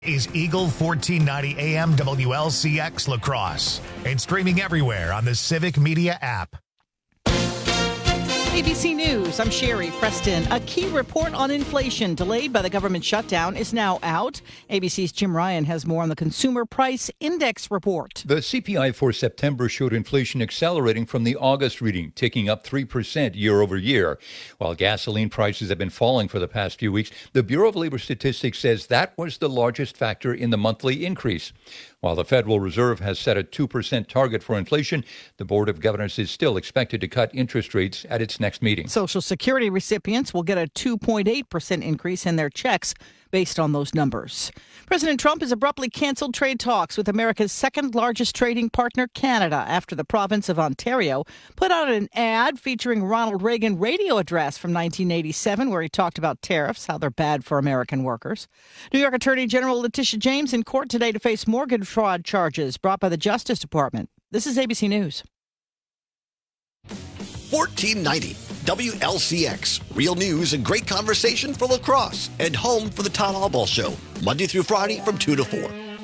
Is Eagle 1490 AM WLCX La Crosse and streaming everywhere on the Civic Media app. ABC News, I'm Sherry Preston. A key report on inflation delayed by the government shutdown is now out. ABC's Jim Ryan has more on the Consumer Price Index report. The CPI for September showed inflation accelerating from the August reading, ticking up 3% year over year. While gasoline prices have been falling for the past few weeks, the Bureau of Labor Statistics says that was the largest factor in the monthly increase. While the Federal Reserve has set a 2% target for inflation, the Board of Governors is still expected to cut interest rates at its next meeting. Social Security recipients will get a 2.8% increase in their checks based on those numbers. President Trump has abruptly canceled trade talks with America's second largest trading partner, Canada, after the province of Ontario put out an ad featuring Ronald Reagan radio address from 1987 where he talked about tariffs, how they're bad for American workers. New York Attorney General Letitia James in court today to face mortgage fraud charges brought by the Justice Department. This is ABC News. 1490 WLCX. Real news and great conversation for La Crosse and home for the Todd Albaugh Show. Monday through Friday from 2 to 4.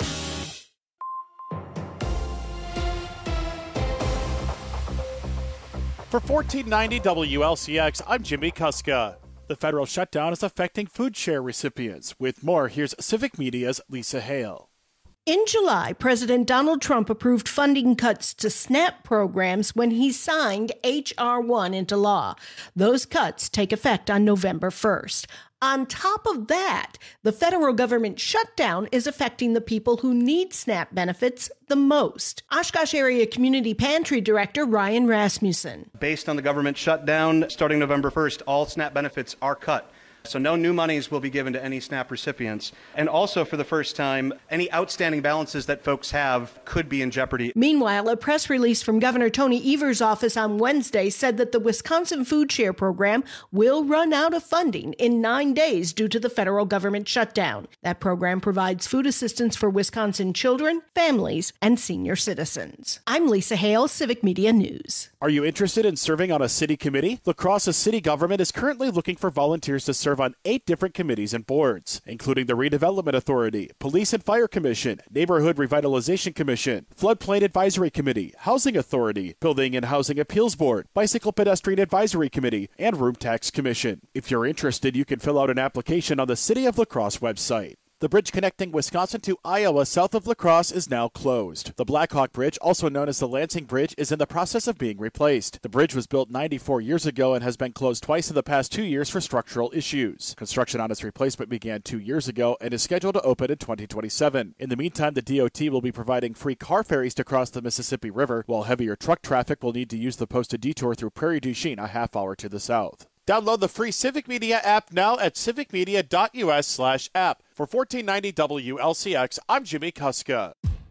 For 1490 WLCX, I'm Jimmy Kuska. The federal shutdown is affecting food share recipients. With more, here's Civic Media's Lisa Hale. In July, President Donald Trump approved funding cuts to SNAP programs when he signed H.R. 1 into law. Those cuts take effect on November 1st. On top of that, the federal government shutdown is affecting the people who need SNAP benefits the most. Oshkosh Area Community Pantry Director Ryan Rasmussen. Based on the government shutdown, starting November 1st, all SNAP benefits are cut. So no new monies will be given to any SNAP recipients. And also, for the first time, any outstanding balances that folks have could be in jeopardy. Meanwhile, a press release from Governor Tony Evers' office on Wednesday said that the Wisconsin Food Share Program will run out of funding in 9 days due to the federal government shutdown. That program provides food assistance for Wisconsin children, families, and senior citizens. I'm Lisa Hale, Civic Media News. Are you interested in serving on a city committee? La Crosse's city government is currently looking for volunteers to serve on 8 different committees and boards, including the Redevelopment Authority, Police and Fire Commission, Neighborhood Revitalization Commission, Floodplain Advisory Committee, Housing Authority, Building and Housing Appeals Board, Bicycle Pedestrian Advisory Committee, and Room Tax Commission. If you're interested, you can fill out an application on the City of La Crosse website. The bridge connecting Wisconsin to Iowa south of La Crosse is now closed. The Blackhawk Bridge, also known as the Lansing Bridge, is in the process of being replaced. The bridge was built 94 years ago and has been closed twice in the past 2 years for structural issues. Construction on its replacement began 2 years ago and is scheduled to open in 2027. In the meantime, the DOT will be providing free car ferries to cross the Mississippi River, while heavier truck traffic will need to use the posted detour through Prairie du Chien a half hour to the south. Download the free Civic Media app now at civicmedia.us/app. For 1490 WLCX, I'm Jimmy Kuska.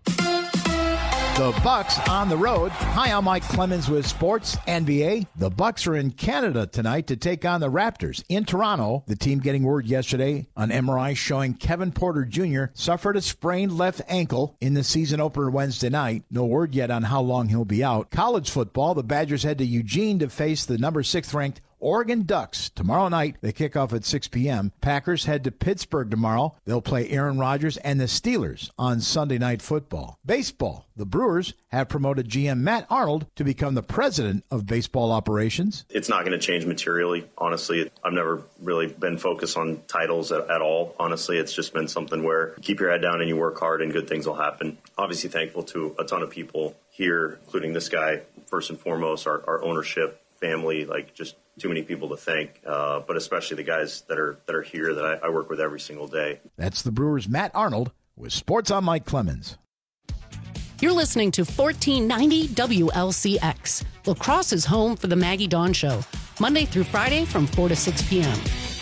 The Bucks on the road. Hi, I'm Mike Clemens with Sports NBA. The Bucks are in Canada tonight to take on the Raptors. In Toronto, the team getting word yesterday on MRI showing Kevin Porter Jr. suffered a sprained left ankle in the season opener Wednesday night. No word yet on how long he'll be out. College football, the Badgers head to Eugene to face the number 6th ranked Oregon Ducks. Tomorrow night, they kick off at 6 p.m. Packers head to Pittsburgh tomorrow. They'll play Aaron Rodgers and the Steelers on Sunday Night Football. Baseball. The Brewers have promoted GM Matt Arnold to become the president of baseball operations. It's not going to change materially. Honestly, I've never really been focused on titles at all. Honestly, it's just been something where you keep your head down and you work hard and good things will happen. Obviously thankful to a ton of people here, including this guy, first and foremost, our ownership, family, like just too many people to thank, but especially the guys that are here that I work with every single day. That's the Brewers' Matt Arnold with Sports on Mike Clemens. You're listening to 1490 WLCX, La Crosse's home for the Maggie Dawn Show, Monday through Friday from 4 to 6 p.m.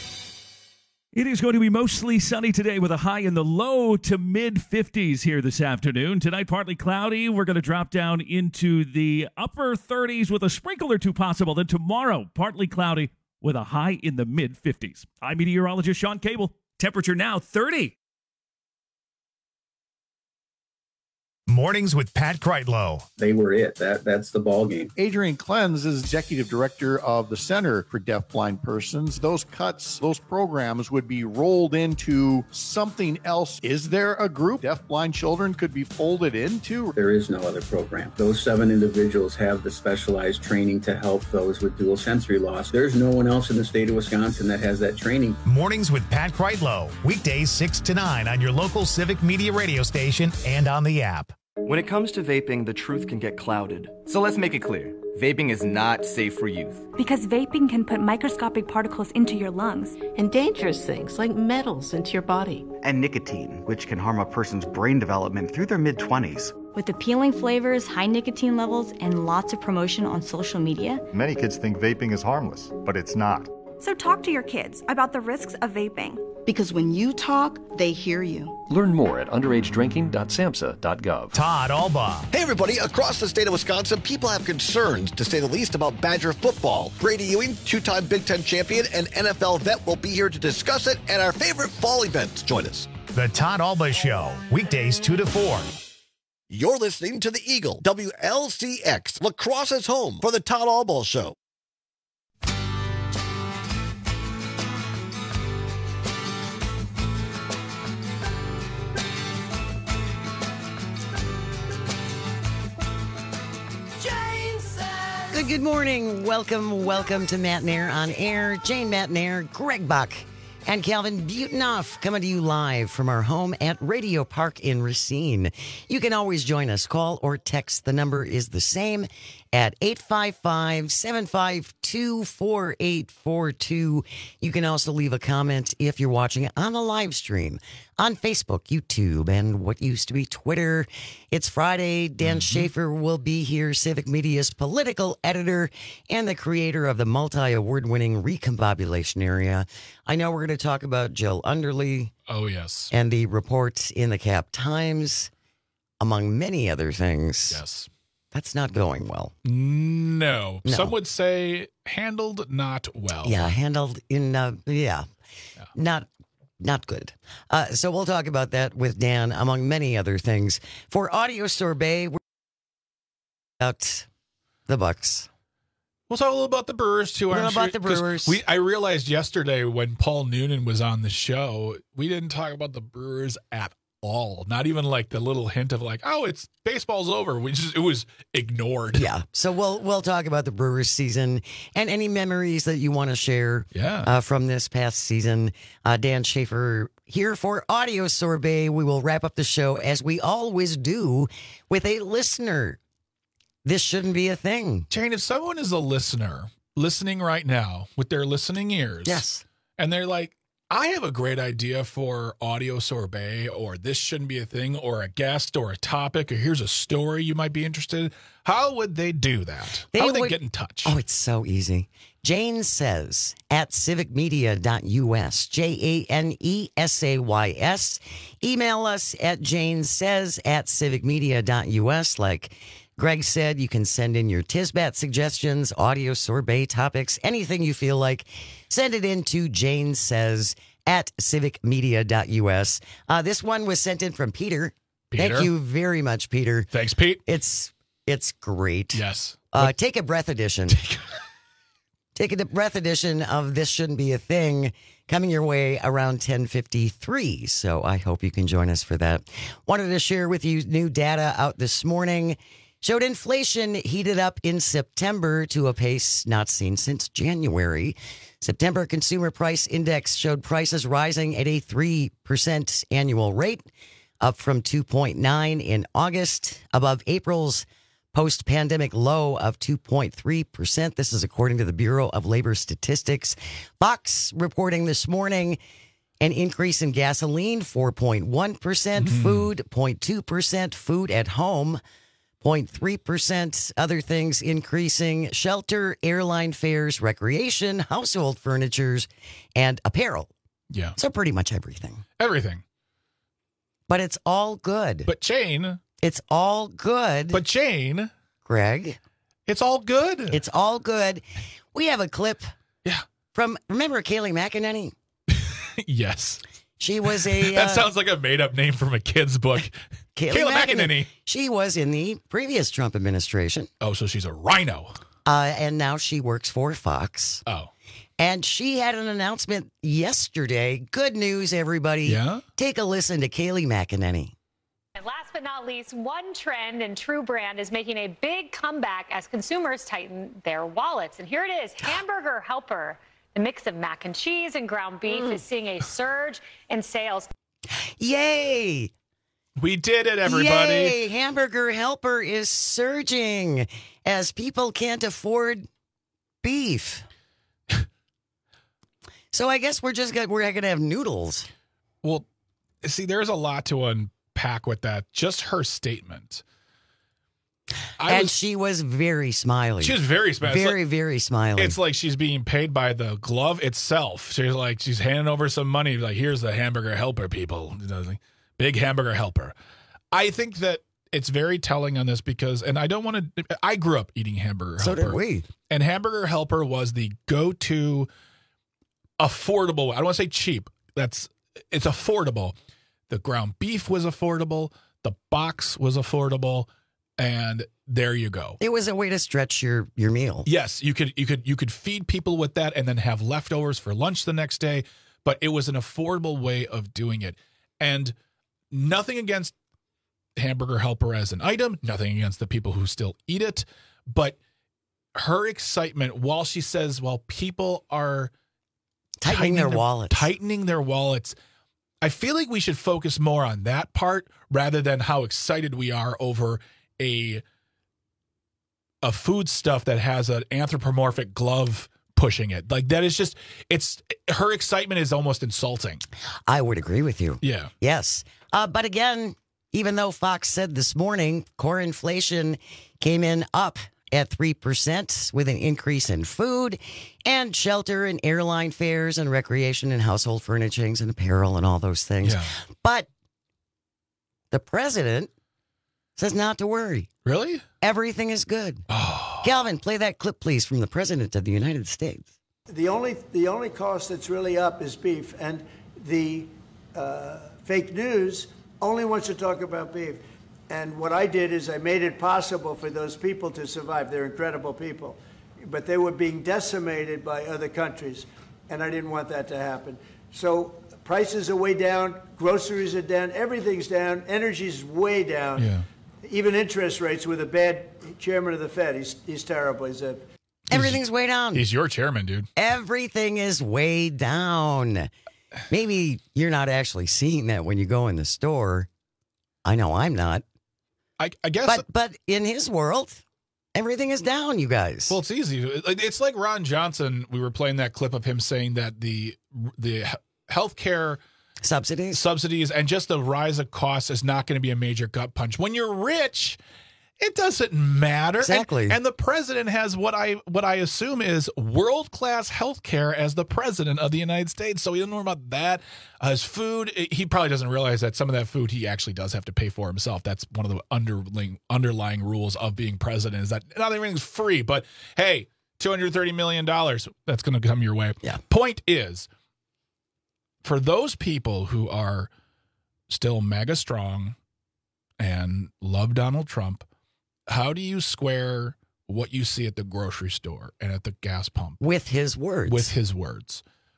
It is going to be mostly sunny today with a high in the low to mid-50s here this afternoon. Tonight, partly cloudy. We're going to drop down into the upper 30s with a sprinkle or two possible. Then tomorrow, partly cloudy with a high in the mid-50s. I'm meteorologist Sean Cable. Temperature now 30. Mornings with Pat Kreitlow. They were it. That's the ball game. Adrian Klenz is executive director of the Center for Deafblind Persons. Those cuts, those programs would be rolled into something else. Is there a group deafblind children could be folded into? There is no other program. Those 7 individuals have the specialized training to help those with dual sensory loss. There's no one else in the state of Wisconsin that has that training. Mornings with Pat Kreitlow. Weekdays 6 to 9 on your local Civic Media radio station and on the app. When it comes to vaping, the truth can get clouded. So let's make it clear. Vaping is not safe for youth. Because vaping can put microscopic particles into your lungs. And dangerous things like metals into your body. And nicotine, which can harm a person's brain development through their mid-20s. With appealing flavors, high nicotine levels, and lots of promotion on social media. Many kids think vaping is harmless, but it's not. So talk to your kids about the risks of vaping. Because when you talk, they hear you. Learn more at underagedrinking.samhsa.gov. Todd Alba. Hey, everybody. Across the state of Wisconsin, people have concerns, to say the least, about Badger football. Brady Ewing, 2-time Big Ten champion and NFL vet, will be here to discuss it, and our favorite fall events. Join us. The Todd Alba Show. Weekdays 2 to 4. You're listening to the Eagle, WLCX, Lacrosse's home for the Todd Alba Show. Good morning. Welcome to Matt Nair on Air. Jane Matt Nair, Greg Buck, and Calvin Butenoff coming to you live from our home at Radio Park in Racine. You can always join us. Call or text. The number is the same at 855-752-4842. You can also leave a comment if you're watching on the live stream on Facebook, YouTube, and what used to be Twitter. It's Friday. Dan Schaefer will be here, Civic Media's political editor and the creator of the multi-award-winning Recombobulation Area. I know we're going to talk about Jill Underly. Oh, yes. And the reports in the Cap Times, among many other things. Yes. That's not going well. No. Some would say handled not well. Yeah, handled in, not good. So we'll talk about that with Dan, among many other things. For Audio Sorbet, we're about the Bucks. We'll talk a little about the Brewers, too. About the Brewers. I realized yesterday when Paul Noonan was on the show, we didn't talk about the Brewers at all. Not even like the little hint of like, oh, it's baseball's over. It was ignored. Yeah. So we'll talk about the Brewers season and any memories that you want to share from this past season. Dan Schaefer here for Audio Sorbet. We will wrap up the show as we always do with a listener. This shouldn't be a thing. Jane, if someone is a listener listening right now with their listening ears. Yes. And they're like, I have a great idea for Audio Sorbet, or this shouldn't be a thing, or a guest, or a topic, or here's a story you might be interested in. How would they do that? How would they get in touch? Oh, it's so easy. Jane Says at civicmedia.us, JANESAYS. Email us at janesays@civicmedia.us. Like Greg said, you can send in your Tisbat suggestions, Audio Sorbet topics, anything you feel like. Send it in to Jane Says at civicmedia.us. This one was sent in from Peter. Thank you very much, Peter. Thanks, Pete. It's great. Yes. Take a breath edition. Take a breath edition of This Shouldn't Be a Thing, coming your way around 10:53. So I hope you can join us for that. Wanted to share with you new data out this morning. Showed inflation heated up in September to a pace not seen since January. September Consumer Price Index showed prices rising at a 3% annual rate, up from 2.9 in August, above April's post-pandemic low of 2.3%. This is according to the Bureau of Labor Statistics. Fox reporting this morning an increase in gasoline, 4.1%, food, 0.2%, food at home, 0.3%, other things increasing, shelter, airline fares, recreation, household furnitures, and apparel. Yeah. So pretty much everything. Everything. But it's all good. But Jane. It's all good. But Jane. Greg. It's all good. It's all good. We have a clip. Yeah. From, remember Kayleigh McEnany? Yes. She was a... that sounds like a made-up name from a kid's book. Kayleigh McEnany. She was in the previous Trump administration. Oh, so she's a rhino. And now she works for Fox. Oh. And she had an announcement yesterday. Good news, everybody. Yeah? Take a listen to Kayleigh McEnany. And last but not least, one trend in True Brand is making a big comeback as consumers tighten their wallets. And here it is, Hamburger Helper. The mix of mac and cheese and ground beef is seeing a surge in sales. Yay! We did it, everybody. Yay! Hamburger Helper is surging as people can't afford beef. So I guess we're going to have noodles. Well, see, there's a lot to unpack with that. Just her statement. She was very smiley. She was very smiley. Very smiley. It's like she's being paid by the glove itself. She's handing over some money. Like, here's the Hamburger Helper, people. Big Hamburger Helper. I think that it's very telling on this because, and I don't want to, I grew up eating Hamburger Helper. So did we. And Hamburger Helper was the go-to affordable. I don't want to say cheap. It's affordable. The ground beef was affordable. The box was affordable. And there you go. It was a way to stretch your meal. Yes, you could feed people with that and then have leftovers for lunch the next day. But it was an affordable way of doing it. And nothing against Hamburger Helper as an item, nothing against the people who still eat it. But her excitement, while she says, well, people are tightening their wallets, I feel like we should focus more on that part rather than how excited we are over a food stuff that has an anthropomorphic glove pushing it. Like, that is just, her excitement is almost insulting. I would agree with you. Yeah. Yes. But again, even though Fox said this morning, core inflation came in up at 3% with an increase in food and shelter and airline fares and recreation and household furnishings and apparel and all those things. Yeah. But the president says not to worry. Really? Everything is good. Oh. Calvin, play that clip, please, from the President of the United States. The only cost that's really up is beef, and the fake news only wants to talk about beef. And what I did is I made it possible for those people to survive. They're incredible people. But they were being decimated by other countries, and I didn't want that to happen. So prices are way down, groceries are down, everything's down, energy's way down. Yeah. Even interest rates with a bad chairman of the Fed. He's terrible. Everything's way down. He's your chairman, dude. Everything is way down. Maybe you're not actually seeing that when you go in the store. I know I'm not. I guess. But in his world, everything is down, you guys. Well, it's easy. It's like Ron Johnson. We were playing that clip of him saying that the healthcare subsidies and just the rise of costs is not going to be a major gut punch. When you're rich, it doesn't matter. Exactly. And the president has what I assume is world-class healthcare as the president of the United States. So he doesn't know about that. His food, he probably doesn't realize that some of that food he actually does have to pay for himself. That's one of the underlying rules of being president, is that not everything's free. But hey, $230 million, that's going to come your way. Yeah. Point is, for those people who are still mega strong and love Donald Trump, how do you square what you see at the grocery store and at the gas pump with his words?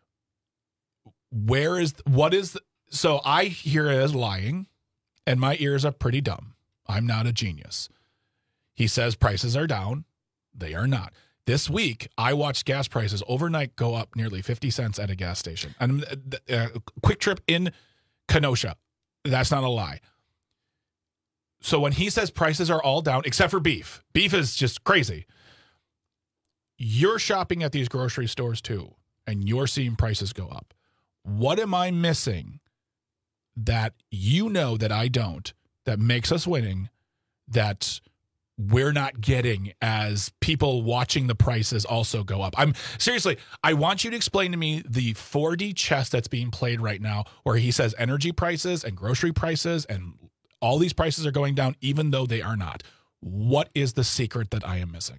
So I hear it as lying, and my ears are pretty dumb. I'm not a genius. He says prices are down. They are not. This week, I watched gas prices overnight go up nearly 50 cents at a gas station. And Quick Trip in Kenosha. That's not a lie. So when he says prices are all down, except for beef is just crazy. You're shopping at these grocery stores too, and you're seeing prices go up. What am I missing that you know that I don't, that makes us winning, that we're not getting as people watching the prices also go up? I want you to explain to me the 4D chess that's being played right now, where he says energy prices and grocery prices and all these prices are going down, even though they are not. What is the secret that I am missing?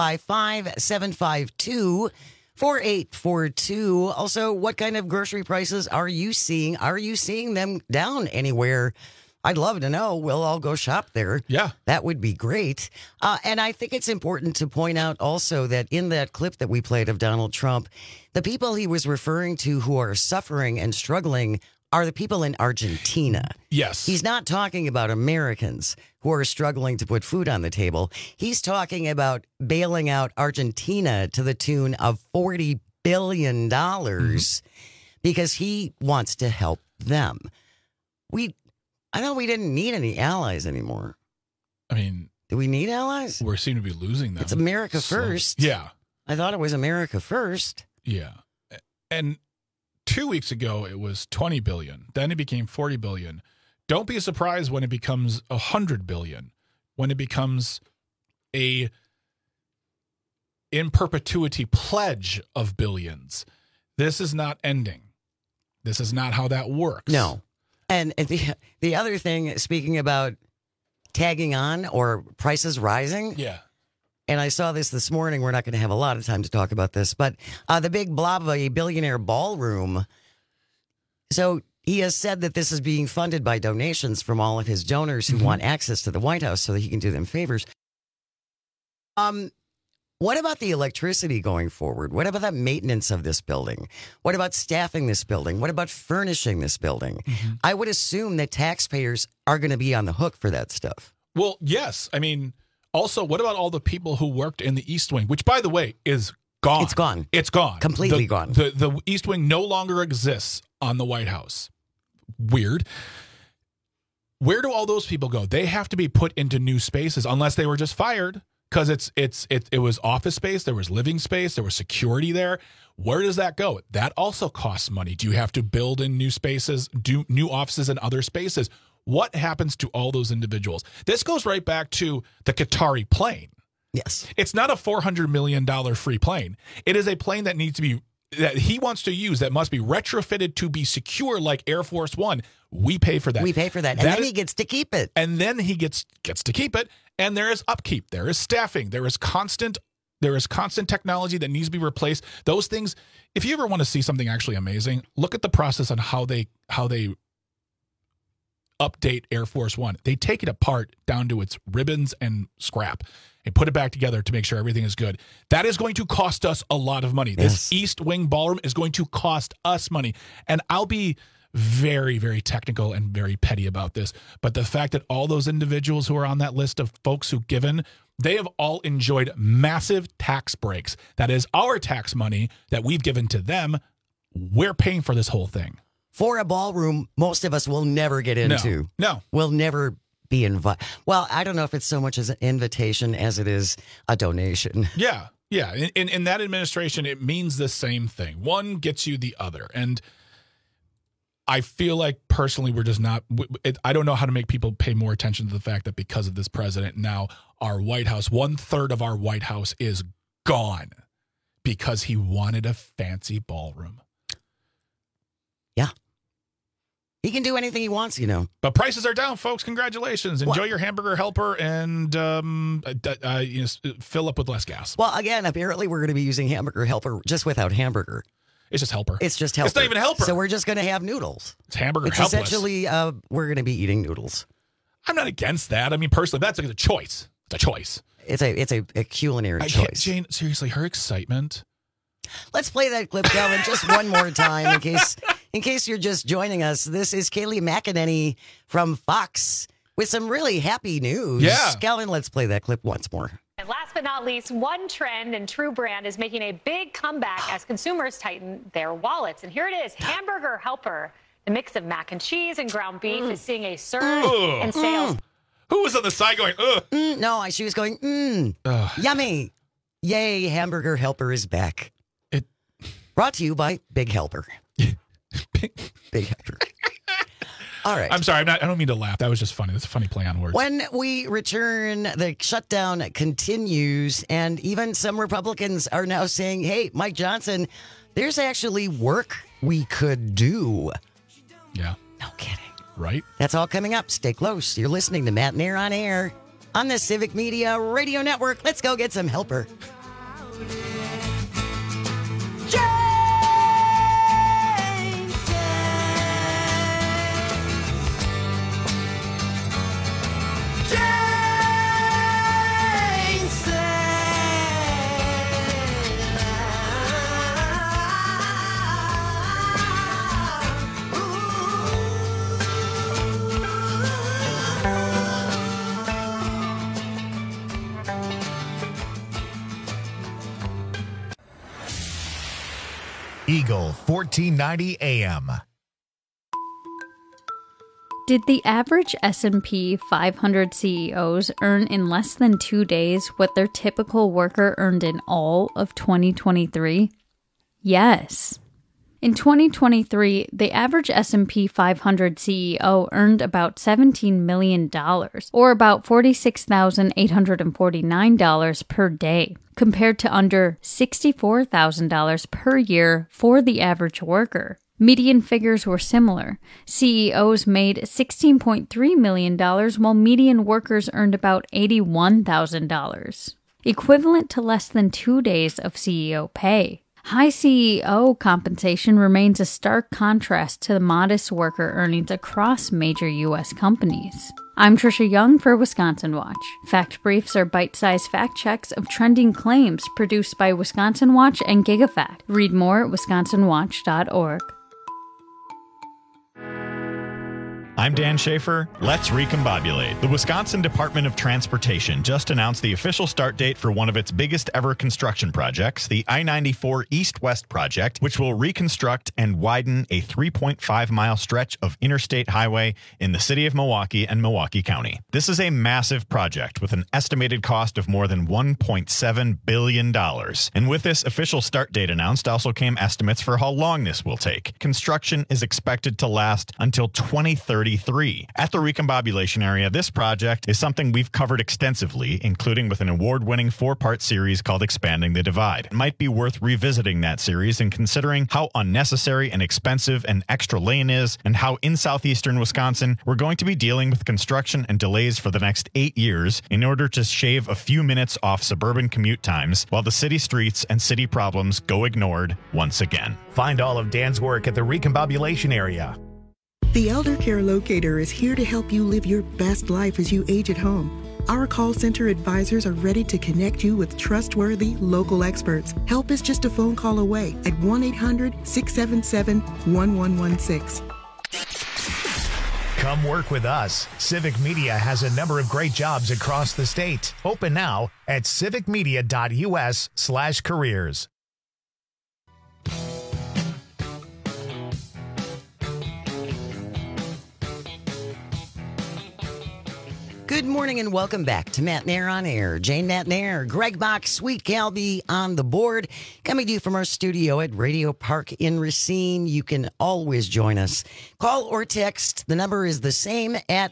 855-752-4842. Also, what kind of grocery prices are you seeing? Are you seeing them down anywhere? I'd love to know. We'll all go shop there. Yeah. That would be great. And I think it's important to point out also that in that clip that we played of Donald Trump, the people he was referring to who are suffering and struggling are the people in Argentina. Yes. He's not talking about Americans who are struggling to put food on the table. He's talking about bailing out Argentina to the tune of $40 billion because he wants to help them. I know we didn't need any allies anymore. I mean, do we need allies? We seem to be losing them. It's America first. Yeah. I thought it was America first. Yeah. And 2 weeks ago, it was 20 billion. Then it became 40 billion. Don't be surprised when it becomes 100 billion, when it becomes a in perpetuity pledge of billions. This is not ending. This is not how that works. No. And the other thing, speaking about tagging on or prices rising. Yeah. And I saw this morning. We're not going to have a lot of time to talk about this, but the big blob of a billionaire ballroom. So he has said that this is being funded by donations from all of his donors who want access to the White House so that he can do them favors. What about the electricity going forward? What about the maintenance of this building? What about staffing this building? What about furnishing this building? I would assume that taxpayers are going to be on the hook for that stuff. Well, yes. I mean, also, what about all the people who worked in the East Wing, which, by the way, is gone? It's gone. It's gone. Completely gone. The East Wing no longer exists on the White House. Weird. Where do all those people go? They have to be put into new spaces unless they were just fired. Because it was office space, there was living space, there was security there. Where does that go? That also costs money. Do you have to build in new spaces, do new offices in other spaces? What happens to all those individuals? This goes right back to the Qatari plane. Yes. It's not a $400 million free plane. It is a plane that needs to be, that he wants to use, that must be retrofitted to be secure like Air Force One. We pay for that. We pay for that. And then he gets to keep it. And then he gets to keep it. And there is upkeep. There is staffing. There is constant technology that needs to be replaced. Those things, if you ever want to see something actually amazing, look at the process on how they update Air Force One. They take it apart down to its ribbons and scrap and put it back together to make sure everything is good. That is going to cost us a lot of money. Yes. This East Wing ballroom is going to cost us money. And I'll be very, very technical and very petty about this. But the fact that all those individuals who are on that list of folks who've given, they have all enjoyed massive tax breaks. That is our tax money that we've given to them. We're paying for this whole thing. For a ballroom, most of us will never get into. No. We'll never be invited. Well, I don't know if it's so much as an invitation as it is a donation. Yeah. Yeah. In that administration, it means the same thing. One gets you the other. And I feel like personally we're just not, I don't know how to make people pay more attention to the fact that because of this president now, our White House, 1/3 of our White House is gone because he wanted a fancy ballroom. Yeah. He can do anything he wants, you know. But prices are down, folks. Congratulations. Enjoy your hamburger helper and fill up with less gas. Well, again, apparently we're going to be using hamburger helper just without hamburger. It's just helper. It's just helper. It's not even helper. So we're just going to have noodles. It's hamburger helpless. Essentially, we're going to be eating noodles. I'm not against that. I mean, personally, that's like a choice. It's a choice. It's a culinary choice. Jane, seriously, her excitement. Let's play that clip, Calvin, just one more time in case you're just joining us. This is Kayleigh McEnany from Fox with some really happy news. Yeah. Calvin, let's play that clip once more. And last but not least, one trend in True Brand is making a big comeback as consumers tighten their wallets. And here it is, Hamburger Helper. The mix of mac and cheese and ground beef is seeing a surge in sales. Who was on the side going, ugh? No, she was going, yummy. Yay, Hamburger Helper is back. Brought to you by Big Helper. Big Helper. All right. I'm sorry. I don't mean to laugh. That was just funny. That's a funny play on words. When we return, the shutdown continues, and even some Republicans are now saying, hey, Mike Johnson, there's actually work we could do. Yeah. No kidding. Right? That's all coming up. Stay close. You're listening to Matt and Air on Air on the Civic Media Radio Network. Let's go get some helper. Eagle 1490 AM. Did the average S&P 500 CEOs earn in less than 2 days what their typical worker earned in all of 2023? Yes. In 2023, the average S&P 500 CEO earned about $17 million, or about $46,849 per day, compared to under $64,000 per year for the average worker. Median figures were similar. CEOs made $16.3 million, while median workers earned about $81,000, equivalent to less than 2 days of CEO pay. High CEO compensation remains a stark contrast to the modest worker earnings across major U.S. companies. I'm Trisha Young for Wisconsin Watch. Fact Briefs are bite-sized fact checks of trending claims produced by Wisconsin Watch and GigaFact. Read more at wisconsinwatch.org. I'm Dan Schaefer. Let's recombobulate. The Wisconsin Department of Transportation just announced the official start date for one of its biggest ever construction projects, the I-94 East-West project, which will reconstruct and widen a 3.5-mile stretch of interstate highway in the city of Milwaukee and Milwaukee County. This is a massive project with an estimated cost of more than $1.7 billion. And with this official start date announced also came estimates for how long this will take. Construction is expected to last until 2030. At the recombobulation area, this project is something we've covered extensively, including with an award-winning 4-part series called Expanding the Divide. It might be worth revisiting that series and considering how unnecessary and expensive an extra lane is, and how in southeastern Wisconsin we're going to be dealing with construction and delays for the next 8 years in order to shave a few minutes off suburban commute times while the city streets and city problems go ignored once again. Find all of Dan's work at the recombobulation area. The Elder Care Locator is here to help you live your best life as you age at home. Our call center advisors are ready to connect you with trustworthy local experts. Help is just a phone call away at 1-800-677-1116. Come work with us. Civic Media has a number of great jobs across the state. Open now at civicmedia.us/careers. Good morning and welcome back to Matt Nair on Air. Jane Matt Nair, Greg Bach, Sweet Calby on the board. Coming to you from our studio at Radio Park in Racine. You can always join us. Call or text. The number is the same at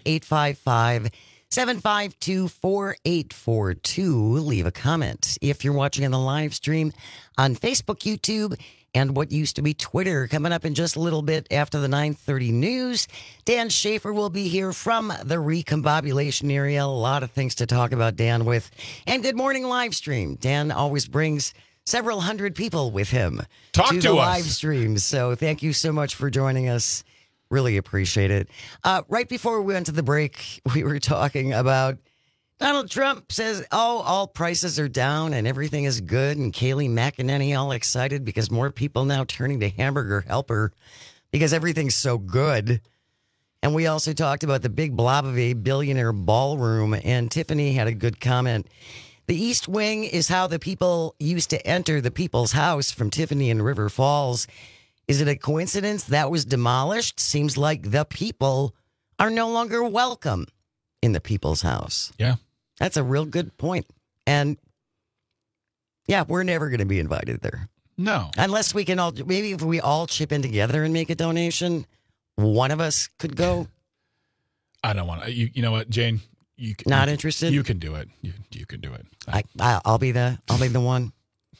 855-752-4842. Leave a comment. If you're watching on the live stream on Facebook, YouTube, and what used to be Twitter. Coming up in just a little bit after the 9:30 news, Dan Schaefer will be here from the recombobulation area. A lot of things to talk about, Dan, with. And good morning live stream. Dan always brings several hundred people with him to the live stream. So thank you so much for joining us. Really appreciate it. Right before we went to the break, we were talking about Donald Trump says, all prices are down and everything is good. And Kayleigh McEnany all excited because more people now turning to Hamburger Helper because everything's so good. And we also talked about the big blob of a billionaire ballroom. And Tiffany had a good comment. The East Wing is how the people used to enter the people's house from Tiffany in River Falls. Is it a coincidence that was demolished? Seems like the people are no longer welcome in the people's house. Yeah. That's a real good point. And yeah, we're never going to be invited there. No. Unless we can all, maybe if we all chip in together and make a donation, one of us could go. I don't want to. You know what, Jane? Not interested? You can do it. You can do it. I'll be the one.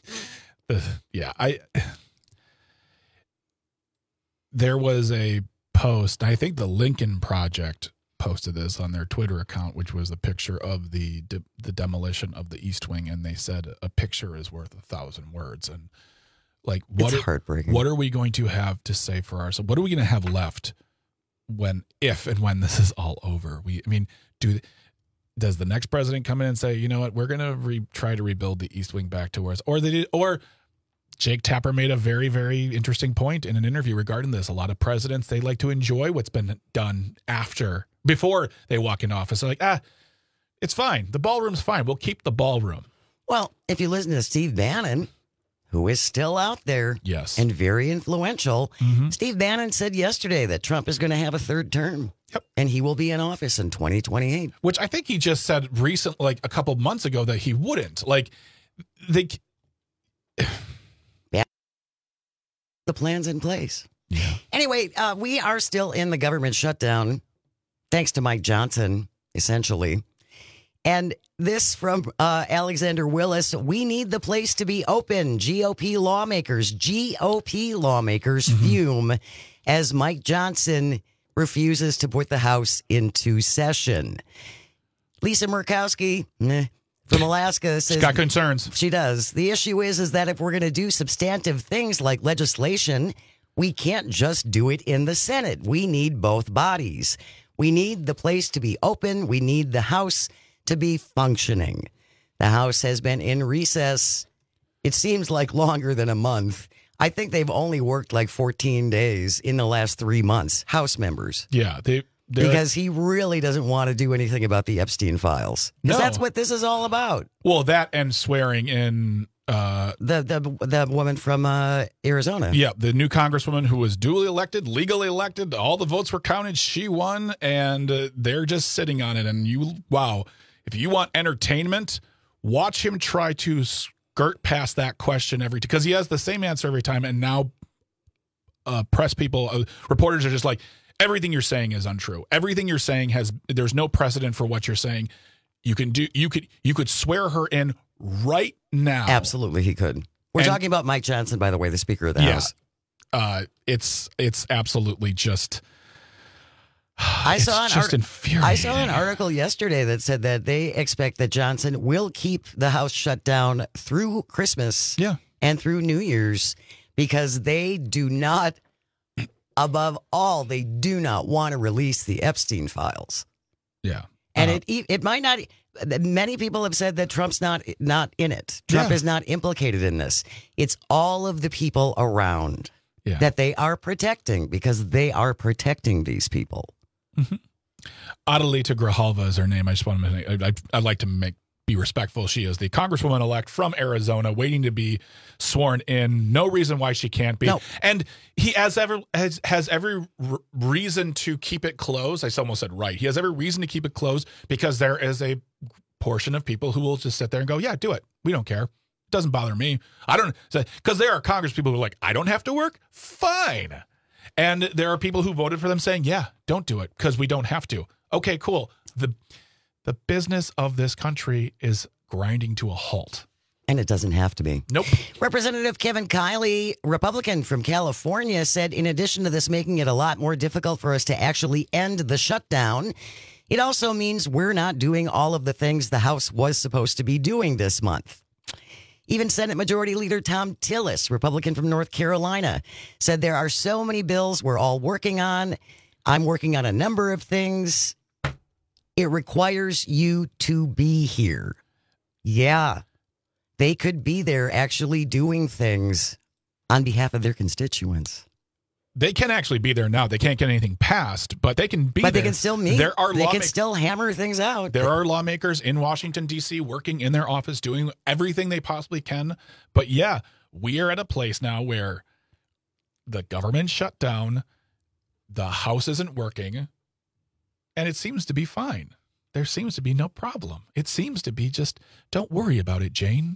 There was a post, I think the Lincoln Project posted this on their Twitter account, which was a picture of the demolition of the East Wing, and they said a picture is worth 1,000 words. And like, it's heartbreaking. What are we going to have to say for ourselves? What are we going to have left if and when this is all over? Does the next president come in and say, you know what, we're going to try to rebuild the East Wing back to where it's, or Jake Tapper made a very, very interesting point in an interview regarding this. A lot of presidents, they like to enjoy what's been done before they walk in office. They're like, it's fine. The ballroom's fine. We'll keep the ballroom. Well, if you listen to Steve Bannon, who is still out there and very influential. Steve Bannon said yesterday that Trump is going to have a third term. And he will be in office in 2028. Which I think he just said recently, like a couple months ago, that he wouldn't. Like, yeah. The plan's in place. Yeah. Anyway, we are still in the government shutdown, thanks to Mike Johnson, essentially. And this from Alexander Willis: we need the place to be open. GOP lawmakers fume as Mike Johnson refuses to put the House into session. Lisa Murkowski from Alaska says... She's got concerns. She does. The issue is that if we're going to do substantive things like legislation, we can't just do it in the Senate. We need both bodies. We need the place to be open. We need the House to be functioning. The House has been in recess, it seems like longer than a month. I think they've only worked like 14 days in the last 3 months, House members. Yeah. Because he really doesn't want to do anything about the Epstein files. Because that's what this is all about. Well, that and swearing in... the woman from Arizona. Yeah, the new congresswoman who was duly elected, legally elected. All the votes were counted. She won, and they're just sitting on it. And if you want entertainment, watch him try to skirt past that question every time, because he has the same answer every time. And now press people, reporters are just like, everything you're saying is untrue. Everything you're saying there's no precedent for what you're saying. You could swear her in right now. Absolutely, he could. We're talking about Mike Johnson, by the way, the Speaker of the House. It's absolutely just... I saw an article yesterday that said that they expect that Johnson will keep the House shut down through Christmas and through New Year's, because they do not, above all, they do not want to release the Epstein files. Yeah. And it might not... Many people have said that Trump's not in it. Trump is not implicated in this. It's all of the people around that they are protecting, because they are protecting these people. Adelita Grijalva is her name. I just want to I'd like to be respectful. She is the congresswoman-elect from Arizona, waiting to be sworn in. No reason why she can't be. No. And he has every reason to keep it closed. I almost said right. He has every reason to keep it closed, because there is a portion of people who will just sit there and go, yeah, do it. We don't care. It doesn't bother me. I don't, because there are Congress people who are like, I don't have to work. Fine. And there are people who voted for them saying, yeah, don't do it because we don't have to. Okay, cool. The business of this country is grinding to a halt. And it doesn't have to be. Nope. Representative Kevin Kiley, Republican from California, said in addition to this making it a lot more difficult for us to actually end the shutdown, it also means we're not doing all of the things the House was supposed to be doing this month. Even Senate Majority Leader Tom Tillis, Republican from North Carolina, said there are so many bills we're all working on. I'm working on a number of things. It requires you to be here. Yeah, they could be there actually doing things on behalf of their constituents. They can actually be there now. They can't get anything passed, but they can be there. But they can still meet. They can still hammer things out. There are lawmakers in Washington, D.C. working in their office, doing everything they possibly can. But yeah, we are at a place now where the government shut down, the House isn't working, and it seems to be fine. There seems to be no problem. It seems to be just, don't worry about it, Jane.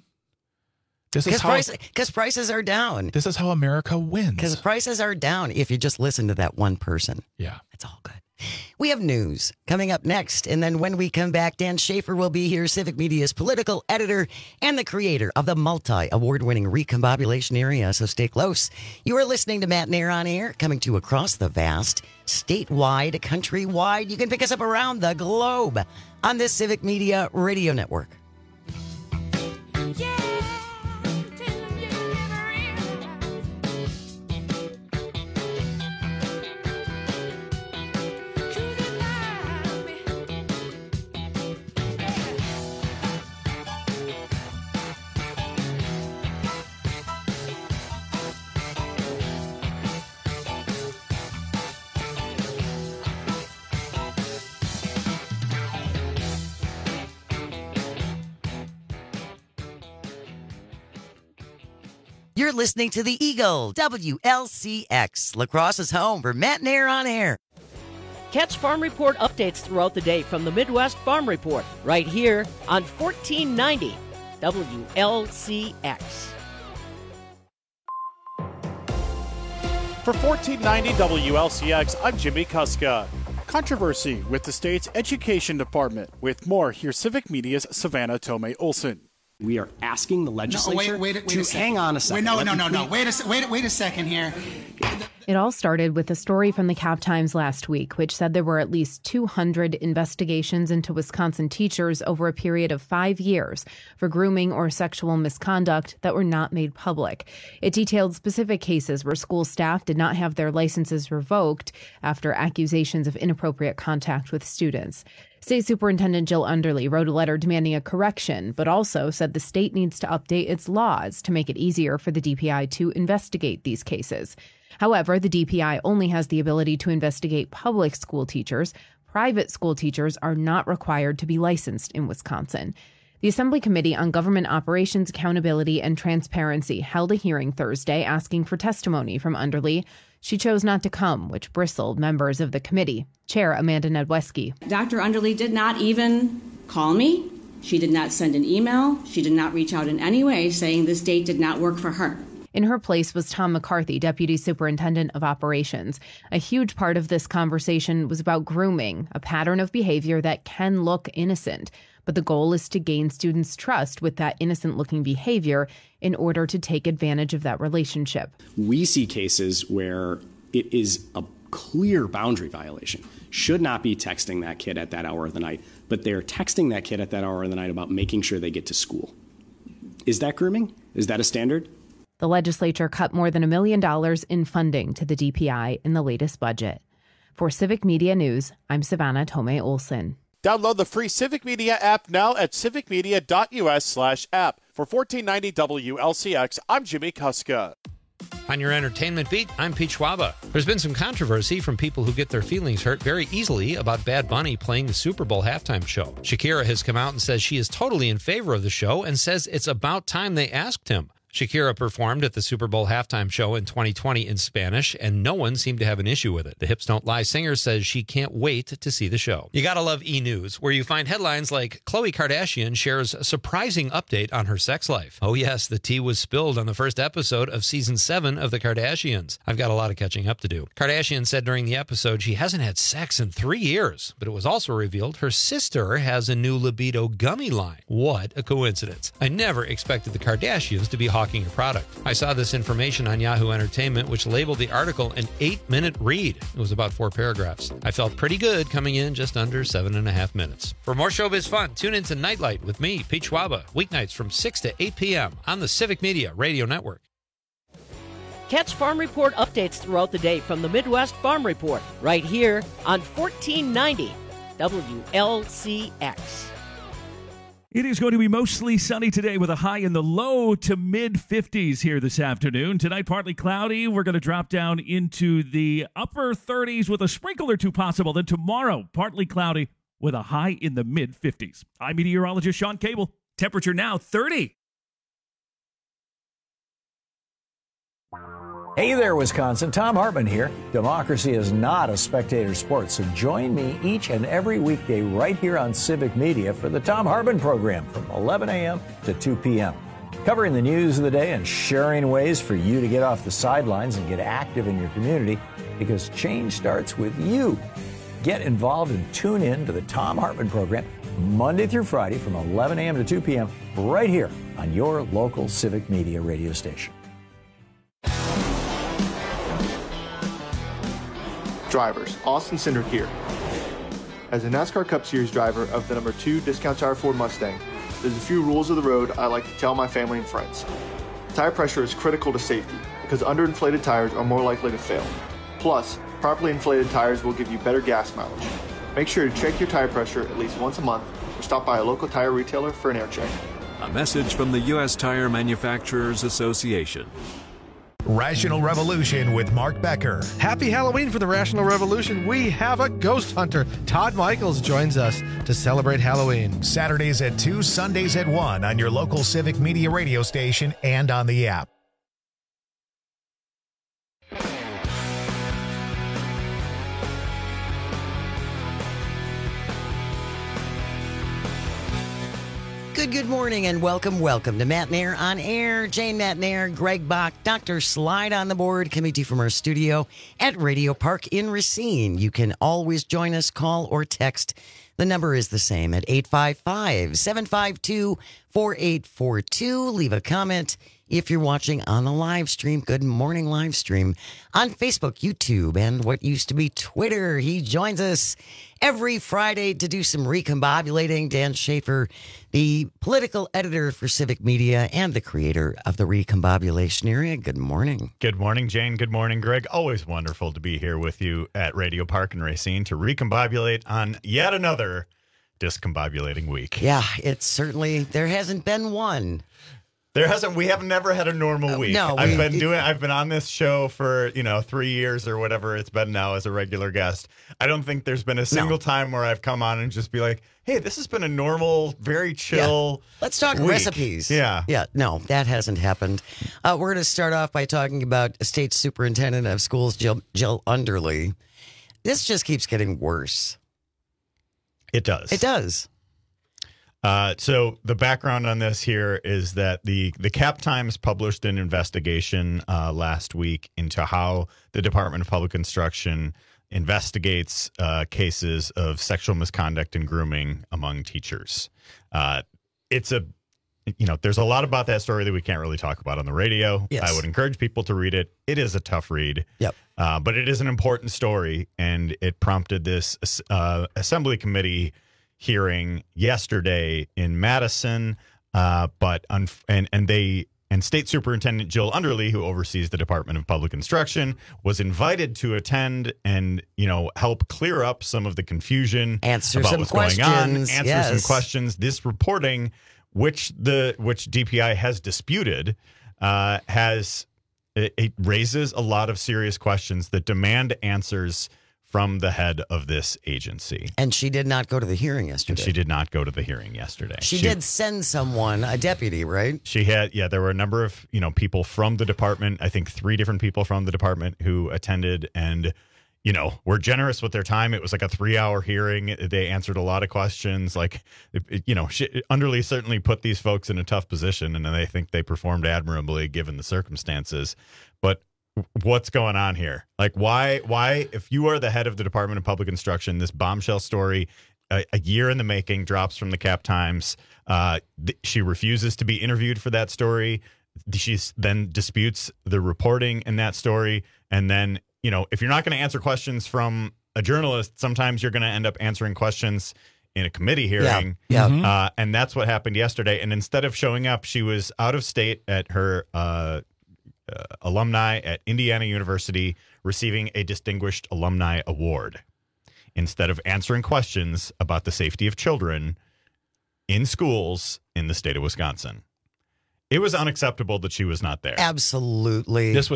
Because prices are down. This is how America wins. Because prices are down if you just listen to that one person. Yeah. It's all good. We have news coming up next. And then when we come back, Dan Schaefer will be here, Civic Media's political editor and the creator of the multi-award-winning Recombobulation Area. So stay close. You are listening to Matt Nair on Air, coming to across the vast, statewide, countrywide. You can pick us up around the globe on this Civic Media Radio Network. You're listening to the Eagle, WLCX, La Crosse's home for Matt and Air on Air. Catch Farm Report updates throughout the day from the Midwest Farm Report, right here on 1490 WLCX. For 1490 WLCX, I'm Jimmy Kuska. Controversy with the state's education department. With more, here's Civic Media's Savannah Tomei Olson. We are asking the legislature to hang on a second. Wait a second here. It all started with a story from the Cap Times last week, which said there were at least 200 investigations into Wisconsin teachers over a period of 5 years for grooming or sexual misconduct that were not made public. It detailed specific cases where school staff did not have their licenses revoked after accusations of inappropriate contact with students. State Superintendent Jill Underly wrote a letter demanding a correction, but also said the state needs to update its laws to make it easier for the DPI to investigate these cases. However, the DPI only has the ability to investigate public school teachers. Private school teachers are not required to be licensed in Wisconsin. The Assembly Committee on Government Operations, Accountability, and Transparency held a hearing Thursday asking for testimony from Underly. She chose not to come, which bristled members of the committee. Chair Amanda Nedweski. Dr. Underly did not even call me. She did not send an email. She did not reach out in any way saying this date did not work for her. In her place was Tom McCarthy, Deputy Superintendent of Operations. A huge part of this conversation was about grooming, a pattern of behavior that can look innocent. But the goal is to gain students' trust with that innocent-looking behavior in order to take advantage of that relationship. We see cases where it is a clear boundary violation. Should not be texting that kid at that hour of the night, but they're texting that kid at that hour of the night about making sure they get to school. Is that grooming? Is that a standard? The legislature cut more than $1 million in funding to the DPI in the latest budget. For Civic Media News, I'm Savannah Tomei Olson. Download the free Civic Media app now at civicmedia.us/app. For 1490 WLCX, I'm Jimmy Kuska. On your entertainment beat, I'm Pete Schwaba. There's been some controversy from people who get their feelings hurt very easily about Bad Bunny playing the Super Bowl halftime show. Shakira has come out and says she is totally in favor of the show and says it's about time they asked him. Shakira performed at the Super Bowl halftime show in 2020 in Spanish, and no one seemed to have an issue with it. The Hips Don't Lie singer says she can't wait to see the show. You gotta love E! News, where you find headlines like Khloe Kardashian shares a surprising update on her sex life. Oh yes, the tea was spilled on the first episode of season 7 of The Kardashians. I've got a lot of catching up to do. Kardashian said during the episode she hasn't had sex in 3 years, but it was also revealed her sister has a new libido gummy line. What a coincidence. I never expected the Kardashians to be hawking a product. I saw this information on Yahoo Entertainment, which labeled the article an 8-minute read. It was about 4 paragraphs. I felt pretty good coming in just under 7.5 minutes. For more showbiz fun, tune into Nightlight with me, Pete Schwaba, weeknights from 6 to 8 p.m. on the Civic Media Radio Network. Catch Farm Report updates throughout the day from the Midwest Farm Report, right here on 1490 WLCX. It is going to be mostly sunny today with a high in the low to mid-50s here this afternoon. Tonight, partly cloudy. We're going to drop down into the upper 30s with a sprinkle or two possible. Then tomorrow, partly cloudy with a high in the mid-50s. I'm meteorologist Sean Cable. Temperature now 30. Hey there, Wisconsin. Tom Hartman here. Democracy is not a spectator sport, so join me each and every weekday right here on Civic Media for the Tom Hartman program from 11 a.m. to 2 p.m. Covering the news of the day and sharing ways for you to get off the sidelines and get active in your community, because change starts with you. Get involved and tune in to the Tom Hartman program Monday through Friday from 11 a.m. to 2 p.m. right here on your local Civic Media radio station. Drivers, Austin Cindric here. As a NASCAR Cup Series driver of the number 2 Discount Tire Ford Mustang, there's a few rules of the road I like to tell my family and friends. Tire pressure is critical to safety because underinflated tires are more likely to fail. Plus, properly inflated tires will give you better gas mileage. Make sure to check your tire pressure at least once a month or stop by a local tire retailer for an air check. A message from the U.S. Tire Manufacturers Association. Rational Revolution with Mark Becker. Happy Halloween for the Rational Revolution. We have a ghost hunter. Todd Michaels joins us to celebrate Halloween. Saturdays at 2, Sundays at 1 on your local Civic Media radio station and on the app. Good morning and welcome to Matt Nair on Air. Jane Matt Nair, Greg Bach, Dr. Slide on the board, coming to you from our studio at Radio Park in Racine. You can always join us, call or text. The number is the same at 855-752-4842. Leave a comment if you're watching on the live stream. Good morning live stream on Facebook, YouTube, and what used to be Twitter. He joins us every Friday to do some recombobulating. Dan Schaefer, the political editor for Civic Media and the creator of the Recombobulation Area. Good morning. Good morning, Jane. Good morning, Greg. Always wonderful to be here with you at Radio Park in Racine to recombobulate on yet another discombobulating week. Yeah, it's certainly, there hasn't been one. We have never had a normal week. No, I've been on this show for, 3 years or whatever it's been now as a regular guest. I don't think there's been a single time where I've come on and just be like, hey, this has been a normal, very chill Let's talk week. recipes. Yeah. No, that hasn't happened. We're going to start off by talking about State Superintendent of Schools, Jill Underly. This just keeps getting worse. It does. It does. So the background on this here is that the Cap Times published an investigation last week into how the Department of Public Instruction investigates cases of sexual misconduct and grooming among teachers. There's a lot about that story that we can't really talk about on the radio. Yes. I would encourage people to read it. It is a tough read. Yep. But it is an important story, and it prompted this Assembly Committee hearing yesterday in Madison, and State Superintendent Jill Underly, who oversees the Department of Public Instruction, was invited to attend and help clear up some of the confusion, answer about some what's questions, going on, answer some questions. This reporting, which DPI has disputed, it raises a lot of serious questions that demand answers from the head of this agency. And she did not go to the hearing yesterday. She did did send someone, a deputy, right? She had, there were a number of, people from the department, I think 3 different people from the department who attended and, were generous with their time. It was like a 3-hour hearing. They answered a lot of questions. Underly certainly put these folks in a tough position, and I think they performed admirably given the circumstances. But what's going on here? Why, if you are the head of the Department of Public Instruction, this bombshell story, a year in the making, drops from the Cap Times. She refuses to be interviewed for that story. She then disputes the reporting in that story. And then, if you're not going to answer questions from a journalist, sometimes you're going to end up answering questions in a committee hearing. Yeah. Mm-hmm. And that's what happened yesterday. And instead of showing up, she was out of state at her alumni at Indiana University receiving a Distinguished Alumni Award instead of answering questions about the safety of children in schools in the state of Wisconsin. It was unacceptable that she was not there. Absolutely. This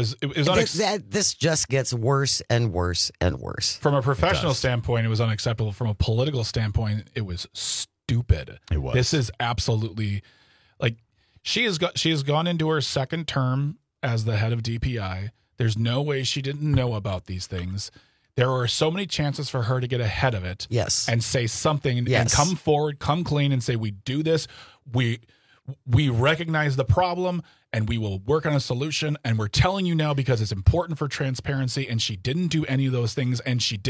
just gets worse and worse and worse. From a professional standpoint, it was unacceptable. From a political standpoint, it was stupid. It was. This is absolutely she has gone into her second term as the head of DPI. There's no way she didn't know about these things. There are so many chances for her to get ahead of it. Yes. And say something and come forward, come clean and say, we do this. We recognize the problem and we will work on a solution. And we're telling you now because it's important for transparency. And she didn't do any of those things. And she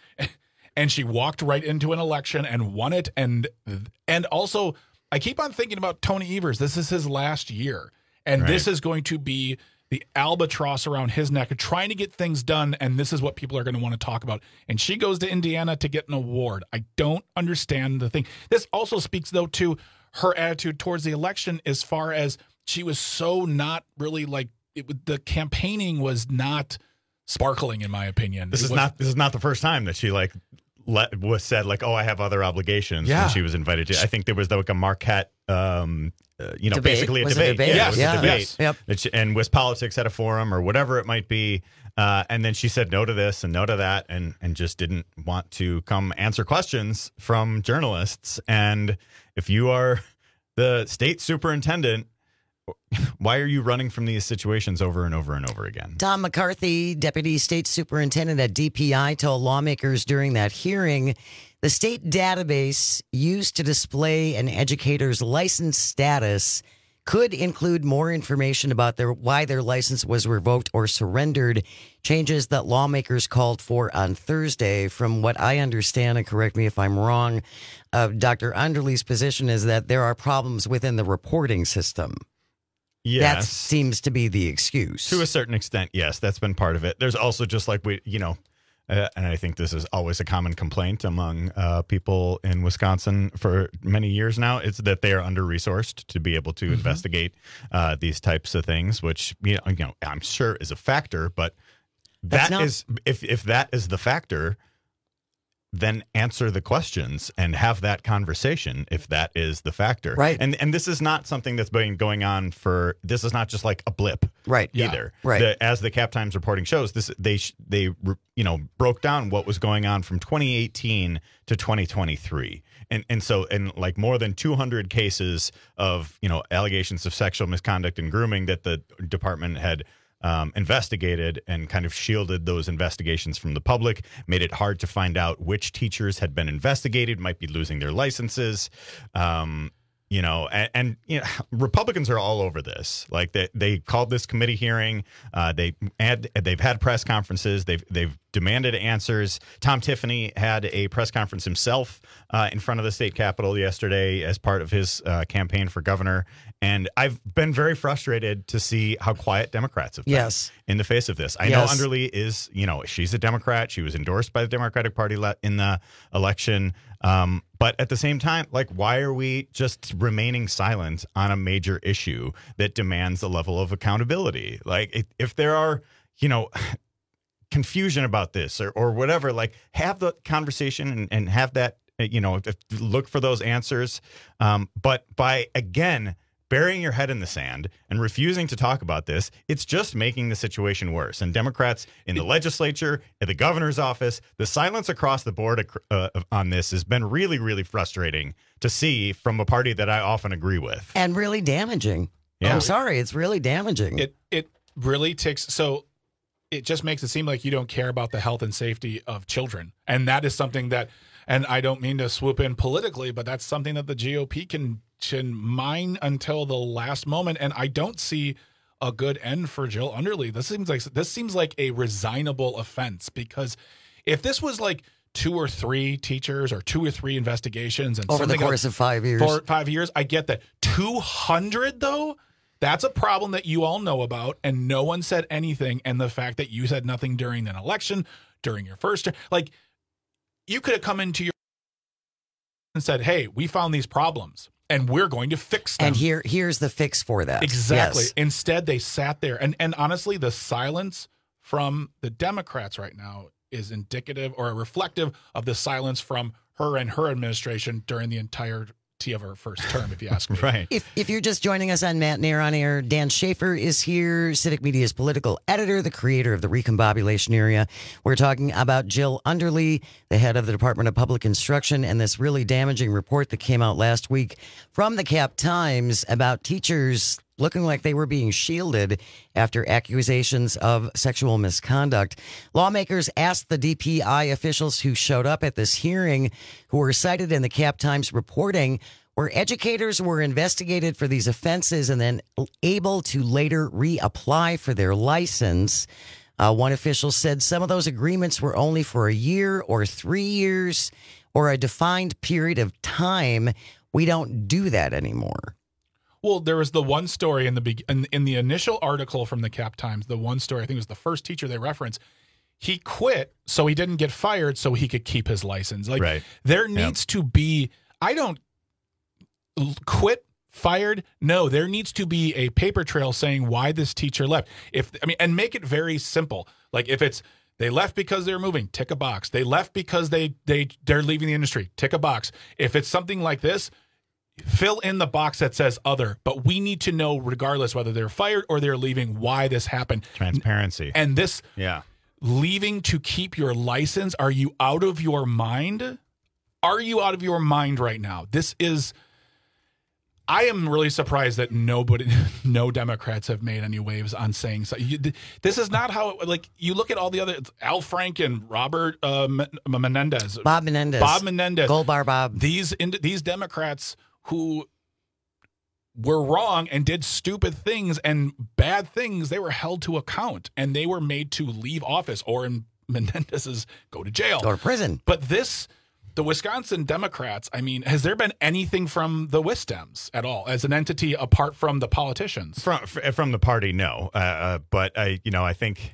walked right into an election and won it. And also, I keep on thinking about Tony Evers. This is his last year. And This is going to be the albatross around his neck of trying to get things done, and this is what people are going to want to talk about. And she goes to Indiana to get an award. I don't understand the thing. This also speaks, though, to her attitude towards the election as far as she was so not really the campaigning was not sparkling, in my opinion. This is not the first time that she was said I have other obligations when she was invited to. I think there was a Marquette debate. Basically a debate. Yeah, it was a debate. Yep. And WisPolitics had a forum or whatever it might be. And then she said no to this and no to that and just didn't want to come answer questions from journalists. And if you are the state superintendent, why are you running from these situations over and over and over again? Tom McCarthy, Deputy State Superintendent at DPI, told lawmakers during that hearing The state database used to display an educator's license status could include more information about why their license was revoked or surrendered, changes that lawmakers called for on Thursday. From what I understand, and correct me if I'm wrong, Dr. Underly's position is that there are problems within the reporting system. Yes. That seems to be the excuse. To a certain extent, yes, that's been part of it. There's also just like and I think this is always a common complaint among people in Wisconsin for many years now. It's that they are under-resourced to be able to investigate these types of things, which I'm sure is a factor. But if that is the factor, then answer the questions and have that conversation if that is the factor. Right. And this is not something that's been going on this is not just like a blip. Right. Either. Yeah. Right. As the Cap Times reporting shows, they broke down what was going on from 2018 to 2023. And so like more than 200 cases of, allegations of sexual misconduct and grooming that the department had investigated and kind of shielded those investigations from the public, made it hard to find out which teachers had been investigated, might be losing their licenses. Republicans are all over this. Like they called this committee hearing. They've had press conferences. They've demanded answers. Tom Tiffany had a press conference himself in front of the state capitol yesterday as part of his campaign for governor. And I've been very frustrated to see how quiet Democrats have been in the face of this. I know Underly is, she's a Democrat. She was endorsed by the Democratic Party in the election. But at the same time, like, why are we just remaining silent on a major issue that demands a level of accountability? Like, if there are, confusion about this or whatever, like, have the conversation and have that, look for those answers. But by, again, burying your head in the sand and refusing to talk about this, it's just making the situation worse. And Democrats in the legislature, in the governor's office, the silence across the board on this has been really, really frustrating to see from a party that I often agree with. And really damaging. Yeah. I'm sorry, it's really damaging. It really takes... So it just makes it seem like you don't care about the health and safety of children. And that is something that... And I don't mean to swoop in politically, but that's something that the GOP can mine until the last moment. And I don't see a good end for Jill Underly. This seems like a resignable offense, because if this was like 2 or 3 teachers or 2 or 3 investigations and over the course of 5 years, 5 years, I get that. 200 though, that's a problem that you all know about, and no one said anything. And the fact that you said nothing during an election, during your first term, like, you could have come into your and said, hey, we found these problems and we're going to fix them. And here's the fix for that. Exactly. Yes. Instead, they sat there. And honestly, the silence from the Democrats right now is indicative or reflective of the silence from her and her administration during the entirety of her first term, if you ask me. Right. If you're just joining us on Matt Nair on Air, Dan Schaefer is here, Civic Media's political editor, the creator of the Recombobulation Area. We're talking about Jill Underly, the head of the Department of Public Instruction, and this really damaging report that came out last week from the Cap Times about teachers looking like they were being shielded after accusations of sexual misconduct. Lawmakers asked the DPI officials who showed up at this hearing, who were cited in the Cap Times reporting, where educators were investigated for these offenses and then able to later reapply for their license. One official said some of those agreements were only for a year or 3 years or a defined period of time. We don't do that anymore. Well, there was the one story in the initial article from the Cap Times, the one story, I think it was the first teacher they referenced, he quit so he didn't get fired so he could keep his license. Like, right. There needs to be, I don't quit, fired. No, there needs to be a paper trail saying why this teacher left. And make it very simple. Like, if it's, they left because they're moving, tick a box. They left because they're leaving the industry, tick a box. If it's something like this, fill in the box that says other, but we need to know, regardless whether they're fired or they're leaving, why this happened. Transparency. And this leaving to keep your license, are you out of your mind? Are you out of your mind right now? This is, I am really surprised that no Democrats have made any waves on saying so. This is not how, like, you look at all the other, Al Franken, Robert Menendez. Bob Menendez. Gold Bar Bob. These Democrats who were wrong and did stupid things and bad things, they were held to account and they were made to leave office, or in Menendez's, go to jail. Go to prison. But the Wisconsin Democrats, I mean, has there been anything from the WisDems at all as an entity apart from the politicians? From the party, no. But I think,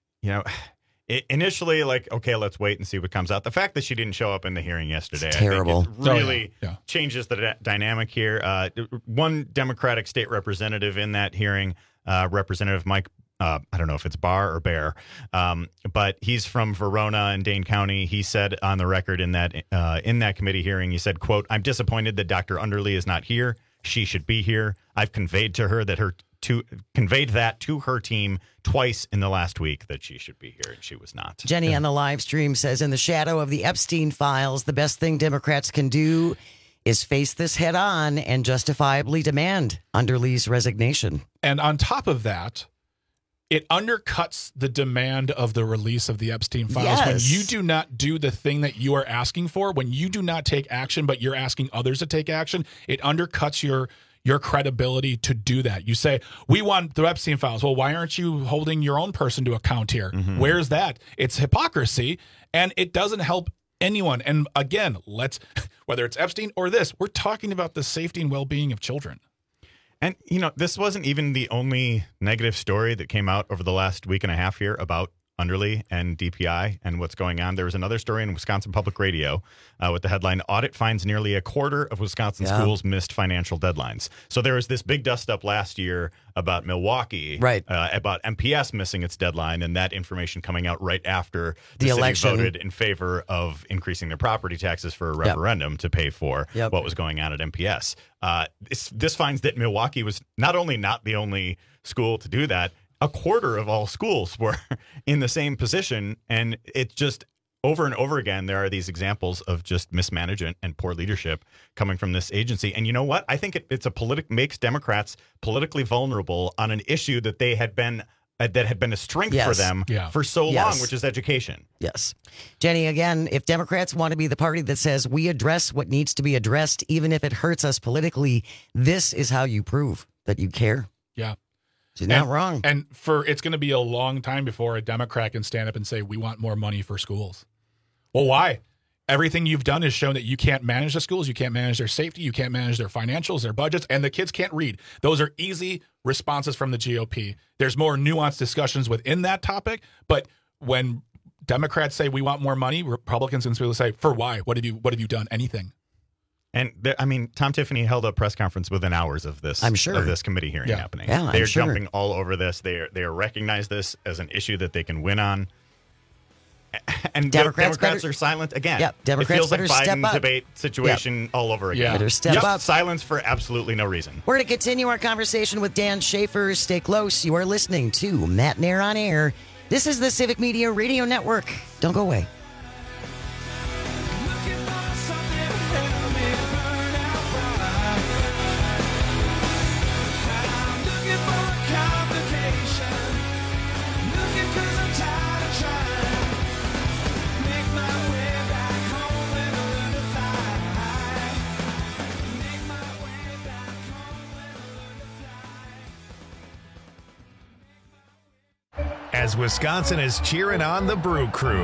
initially, like, okay, let's wait and see what comes out. The fact that she didn't show up in the hearing yesterday, it's terrible. I think it really changes the dynamic here. One Democratic state representative in that hearing, Representative Mike, I don't know if it's Barr or Bear, but he's from Verona in Dane County. He said on the record in that committee hearing, he said, quote, "I'm disappointed that Dr. Underly is not here. She should be here. I've conveyed to her that conveyed that to her team twice in the last week that she should be here, and she was not." Jenny on the live stream says, in the shadow of the Epstein files, the best thing Democrats can do is face this head on and justifiably demand Underly's resignation. And on top of that, it undercuts the demand of the release of the Epstein files. Yes. When you do not do the thing that you are asking for, when you do not take action, but you're asking others to take action, it undercuts your credibility to do that. You say, we want the Epstein files. Well, why aren't you holding your own person to account here? Mm-hmm. Where's that? It's hypocrisy, and it doesn't help anyone. And again, whether it's Epstein or this, we're talking about the safety and well-being of children. And, this wasn't even the only negative story that came out over the last week and a half here about Underly and DPI and what's going on. There was another story in Wisconsin Public Radio with the headline, "Audit finds nearly a quarter of Wisconsin schools missed financial deadlines." So there was this big dust-up last year about Milwaukee, right? About MPS missing its deadline, and that information coming out right after the city election voted in favor of increasing their property taxes for a referendum to pay for what was going on at MPS. This finds that Milwaukee was not only not the only school to do that, a quarter of all schools were in the same position. And it just over and over again, there are these examples of just mismanagement and poor leadership coming from this agency. And you know what? I think it makes Democrats politically vulnerable on an issue that they had been that had been a strength for them for so long, which is education. Yes. Jenny, again, if Democrats want to be the party that says we address what needs to be addressed, even if it hurts us politically, this is how you prove that you care. Yeah. She's not wrong. And it's going to be a long time before a Democrat can stand up and say, we want more money for schools. Well, why? Everything you've done has shown that you can't manage the schools, you can't manage their safety, you can't manage their financials, their budgets, and the kids can't read. Those are easy responses from the GOP. There's more nuanced discussions within that topic, but when Democrats say we want more money, Republicans can really say, for why? What have you done? Anything. And Tom Tiffany held a press conference within hours of this. I'm sure. Of this committee hearing happening. Yeah, they're jumping all over this. They recognize this as an issue that they can win on. And Democrats are silent again. Yep, Democrats it feels better like step Biden up. debate situation all over again. Yeah. Better step up. Silence for absolutely no reason. We're going to continue our conversation with Dan Schaefer. Stay close. You are listening to Matt Nair on Air. This is the Civic Media Radio Network. Don't go away. As Wisconsin is cheering on the Brew Crew.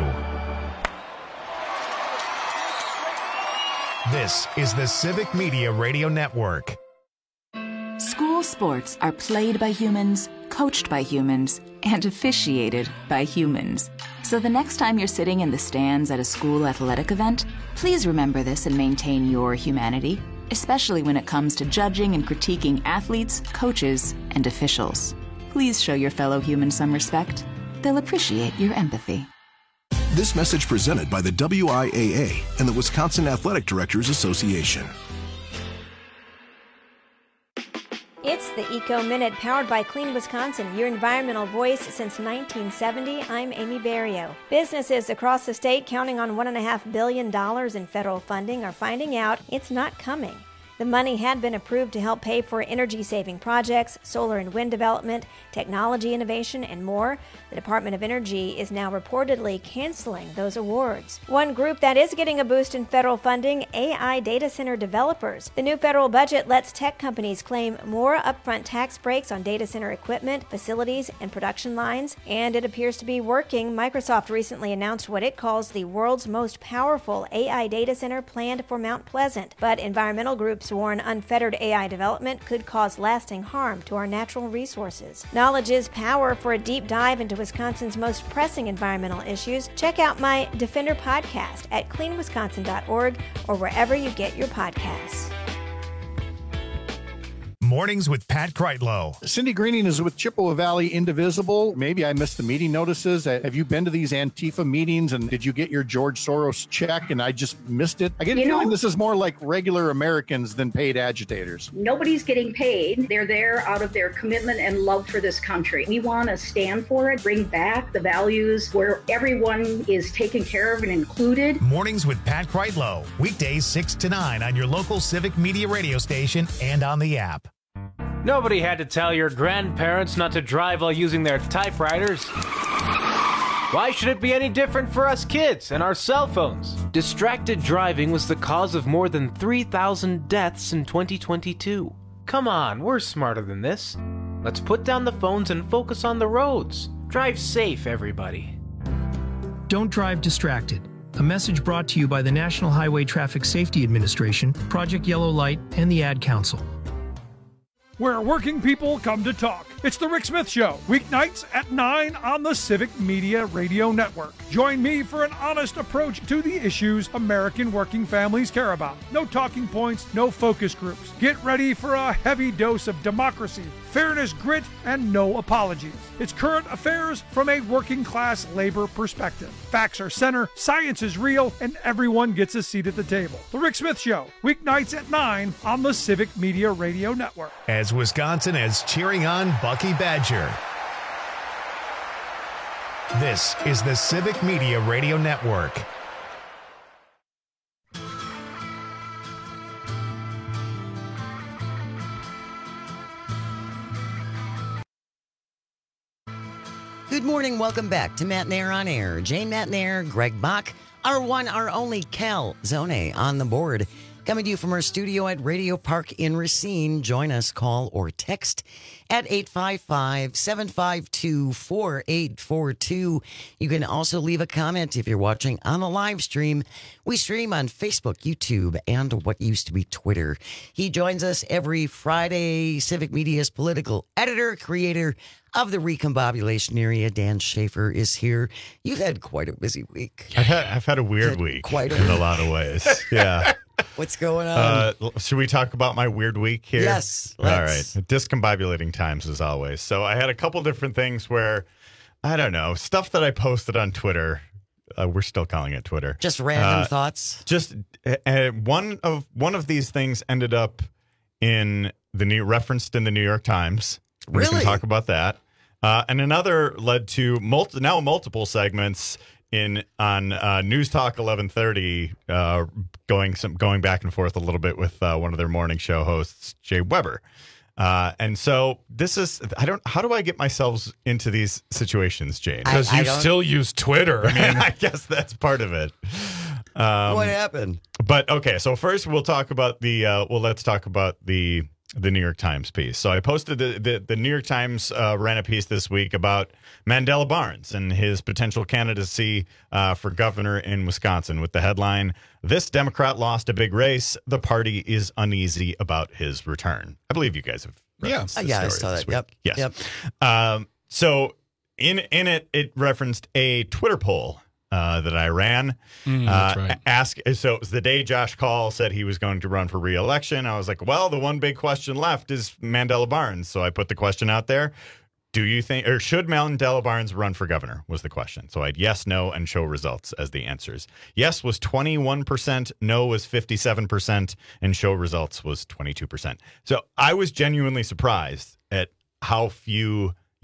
This is the Civic Media Radio Network. School sports are played by humans, coached by humans, and officiated by humans. So the next time you're sitting in the stands at a school athletic event, please remember this and maintain your humanity, especially when it comes to judging and critiquing athletes, coaches, and officials. Please show your fellow humans some respect. They'll appreciate your empathy. This message presented by the WIAA and the Wisconsin Athletic Directors Association. It's the Eco Minute, powered by Clean Wisconsin, your environmental voice since 1970. I'm Amy Barrio. Businesses across the state counting on $1.5 billion in federal funding are finding out it's not coming. The money had been approved to help pay for energy-saving projects, solar and wind development, technology innovation, and more. The Department of Energy is now reportedly canceling those awards. One group that is getting a boost in federal funding, AI data center developers. The new federal budget lets tech companies claim more upfront tax breaks on data center equipment, facilities, and production lines, and it appears to be working. Microsoft recently announced what it calls the world's most powerful AI data center planned for Mount Pleasant, but environmental groups warn unfettered AI development could cause lasting harm to our natural resources. Knowledge is power. For a deep dive into Wisconsin's most pressing environmental issues, check out my Defender podcast at cleanwisconsin.org or wherever you get your podcasts. Mornings with Pat Kreitlow. Cindy Greening is with Chippewa Valley Indivisible. Maybe I missed the meeting notices. Have you been to these Antifa meetings, and did you get your George Soros check and I just missed it? I get a feeling this is more like regular Americans than paid agitators. Nobody's getting paid. They're there out of their commitment and love for this country. We want to stand for it, bring back the values where everyone is taken care of and included. Mornings with Pat Kreitlow. Weekdays 6 to 9 on your local Civic Media radio station and on the app. Nobody had to tell your grandparents not to drive while using their typewriters. Why should it be any different for us kids and our cell phones? Distracted driving was the cause of more than 3,000 deaths in 2022. Come on, we're smarter than this. Let's put down the phones and focus on the roads. Drive safe, everybody. Don't drive distracted. A message brought to you by the National Highway Traffic Safety Administration, Project Yellow Light, and the Ad Council. Where working people come to talk. It's the Rick Smith Show, weeknights at 9 on the Civic Media Radio Network. Join me for an honest approach to the issues American working families care about. No talking points, no focus groups. Get ready for a heavy dose of democracy, fairness, grit, and no apologies. It's current affairs from a working class labor perspective. Facts are center, science is real, and everyone gets a seat at the table. The Rick Smith Show, weeknights at 9 on the Civic Media Radio Network. As Wisconsin is cheering on Bucky Badger. This is the Civic Media Radio Network. Good morning. Welcome back to Matt Nair on Air. Jane Matt Nair, Greg Bach, our one, our only Cal Zone on the board. Coming to you from our studio at Radio Park in Racine. Join us, call or text at 855-752-4842. You can also leave a comment if you're watching on the live stream. We stream on Facebook, YouTube, and what used to be Twitter. He joins us every Friday. Civic Media's political editor, creator of the Recombobulation Area, Dan Schaefer, is here. You've had quite a busy week. I've had a weird week in a lot of ways. Yeah. What's going on? Should we talk about my weird week here? Yes. All right. Discombobulating times as always. So I had a couple different things where, I don't know, stuff that I posted on Twitter. We're still calling it Twitter. Just random thoughts. Just one of these things ended up referenced in the New York Times. We can talk about that. And another led to multiple segments on News Talk 1130, going back and forth a little bit with one of their morning show hosts, Jay Weber. And so this is, how do I get myself into these situations, Jane? Because you still use Twitter. I mean, I guess that's part of it. What happened? But okay, so first let's talk about the New York Times piece. So I posted the New York Times ran a piece this week about Mandela Barnes and his potential candidacy for governor in Wisconsin with the headline, "This Democrat lost a big race. The party is uneasy about his return." I believe you guys have referenced this story I saw that. this week. Yep. Yes. Yep. So in it referenced a Twitter poll that I ran. That's right. So it was the day Josh Kaul said he was going to run for re-election. I was like, well, the one big question left is Mandela Barnes. So I put the question out there. Do you think, or should Mandela Barnes run for governor, was the question. So I had yes, no, and show results as the answers. Yes was 21%, no was 57%, and show results was 22%. So I was genuinely surprised at how few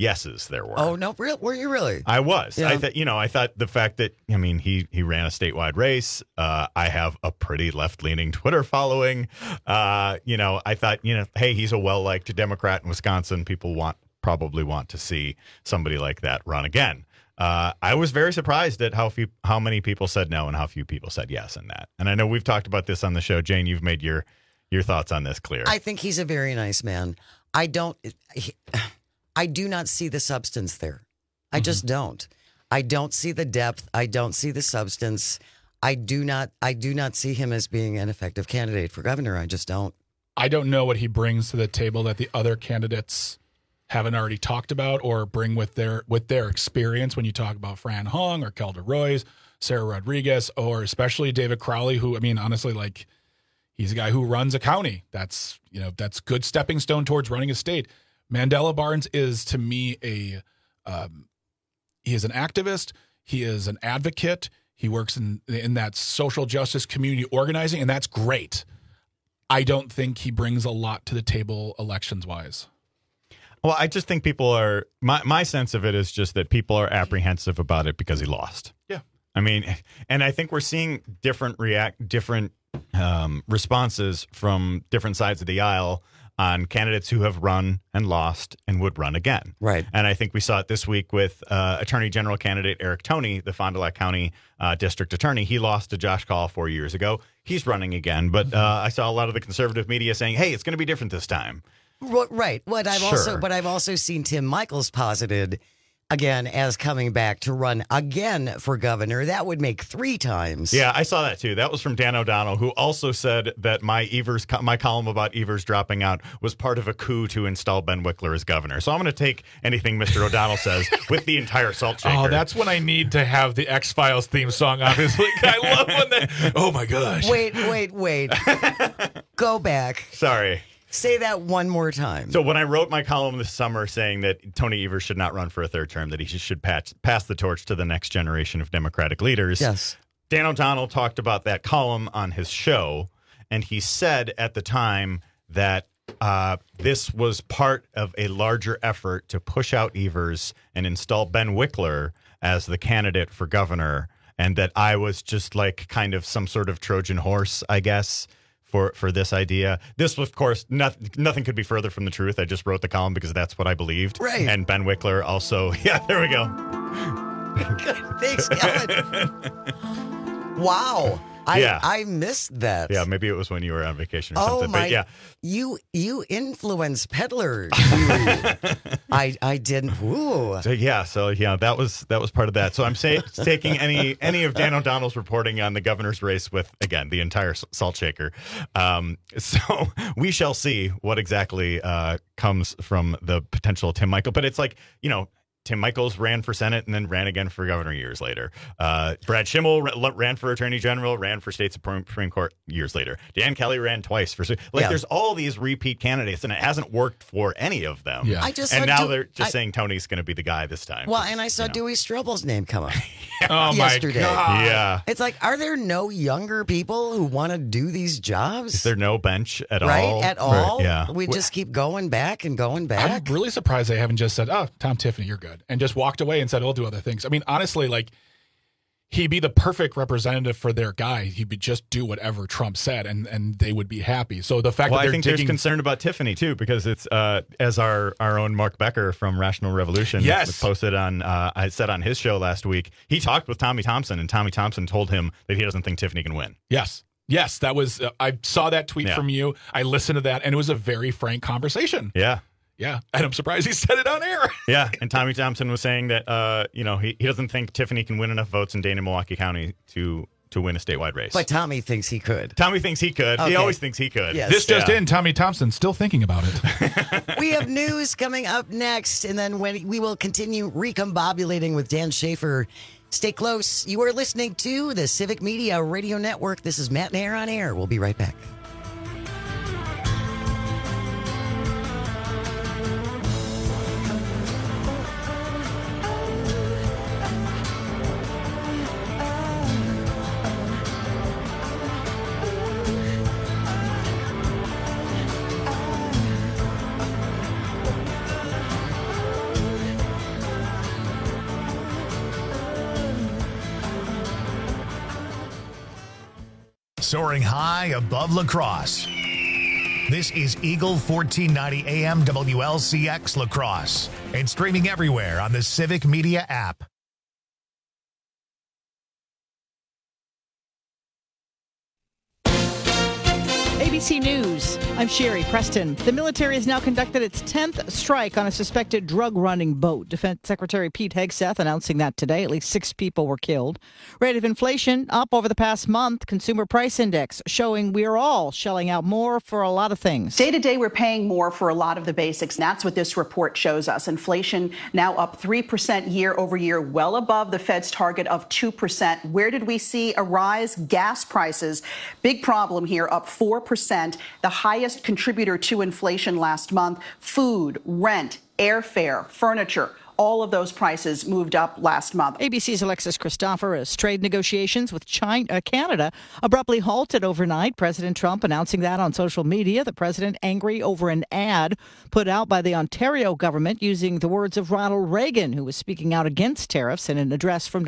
yeses there were. Oh, no, were you really? I was. Yeah. I thought the fact that, I mean, he ran a statewide race. I have a pretty left-leaning Twitter following. I thought, hey, he's a well-liked Democrat in Wisconsin. People probably want to see somebody like that run again. I was very surprised at how many people said no and how few people said yes in that. And I know we've talked about this on the show. Jane, you've made your thoughts on this clear. I think he's a very nice man. I do not see the substance there. I just don't. I don't see the depth. I don't see the substance. I do not see him as being an effective candidate for governor. I just don't. I don't know what he brings to the table that the other candidates haven't already talked about or bring with their experience. When you talk about Fran Hung or Kelda Roys, Sarah Rodriguez, or especially David Crowley, who, I mean, honestly, like, he's a guy who runs a county. That's good stepping stone towards running a state. Mandela Barnes is, to me, he is an activist. He is an advocate. He works in that social justice community organizing, and that's great. I don't think he brings a lot to the table elections-wise. Well, I just think people are, my sense of it is just that people are apprehensive about it because he lost. Yeah. I mean, and I think we're seeing different responses from different sides of the aisle on candidates who have run and lost and would run again. Right. And I think we saw it this week with Attorney General candidate Eric Toney, the Fond du Lac County District Attorney. He lost to Josh Kaul 4 years ago. He's running again. But I saw a lot of the conservative media saying, hey, it's going to be different this time. Right. But I've also seen Tim Michels posited again as coming back to run again for governor. That would make 3 times. Yeah, I saw that too. That was from Dan O'Donnell, who also said that my column about Evers dropping out was part of a coup to install Ben Wickler as governor. So I'm going to take anything Mr. O'Donnell says with the entire salt shaker. Oh, that's when I need to have the X-Files theme song, obviously. I love when that. Oh, my gosh. Wait. Go back. Sorry. Say that one more time. So when I wrote my column this summer saying that Tony Evers should not run for a 3rd term, that he should pass the torch to the next generation of Democratic leaders. Yes. Dan O'Donnell talked about that column on his show, and he said at the time that this was part of a larger effort to push out Evers and install Ben Wickler as the candidate for governor, and that I was just like kind of some sort of Trojan horse, I guess, for this idea. This was, of course, nothing could be further from the truth. I just wrote the column because that's what I believed. Right. And Ben Wickler also, yeah, there we go. Thanks, Kellen. Wow. I missed that. Yeah, maybe it was when you were on vacation or something. But yeah. You influence peddler. I didn't. Ooh. So that was part of that. So I'm taking any of Dan O'Donnell's reporting on the governor's race with, again, the entire salt shaker. So we shall see what exactly comes from the potential Tim Michels. But it's like, Tim Michels ran for Senate and then ran again for governor years later. Brad Schimmel ran for Attorney General, ran for State Supreme Court years later. Dan Kelly ran twice for there's all these repeat candidates, and it hasn't worked for any of them. Yeah. Now they're just saying Tony's going to be the guy this time. Well, and I saw Dewey Strobel's name come up yesterday. My God. Yeah. It's like, are there no younger people who want to do these jobs? Is there no bench at all? Right, at all? Yeah. We just keep going back and going back. I'm really surprised they haven't just said, oh, Tom Tiffany, you're good, and just walked away and said, I'll do other things. I mean, honestly, like, he'd be the perfect representative for their guy. He would just do whatever Trump said, and they would be happy. So the fact that I think there's concern about Tiffany too, because it's as our own Mark Becker from Rational Revolution posted on I said on his show last week. He talked with Tommy Thompson, and Tommy Thompson told him that he doesn't think Tiffany can win. Yes, that was. I saw that tweet from you. I listened to that, and it was a very frank conversation. Yeah, and I'm surprised he said it on air. Yeah, and Tommy Thompson was saying that he doesn't think Tiffany can win enough votes in Dane and Milwaukee County to win a statewide race. But Tommy thinks he could. Okay. He always thinks he could. Yes. This just in, Tommy Thompson still thinking about it. We have news coming up next, and then we will continue recombobulating with Dan Schaefer. Stay close. You are listening to the Civic Media Radio Network. This is Matt Nair on Air. We'll be right back. soaring high above La Crosse. This is Eagle 1490 AM WLCX La Crosse and streaming everywhere on the Civic Media app. ABC News, I'm Sherry Preston. The military has now conducted its 10th strike on a suspected drug-running boat. Defense Secretary Pete Hegseth announcing that today. At least 6 people were killed. Rate of inflation up over the past month. Consumer Price Index showing we're all shelling out more for a lot of things. Day to day, we're paying more for a lot of the basics. And that's what this report shows us. Inflation now up 3% year over year, well above the Fed's target of 2%. Where did we see a rise? Gas prices. Big problem here, up 4%. The highest contributor to inflation last month. Food, rent, airfare, furniture. All of those prices moved up last month. ABC's Alexis Christoforous. Trade negotiations with Canada abruptly halted overnight. President Trump announcing that on social media. The president angry over an ad put out by the Ontario government using the words of Ronald Reagan, who was speaking out against tariffs in an address from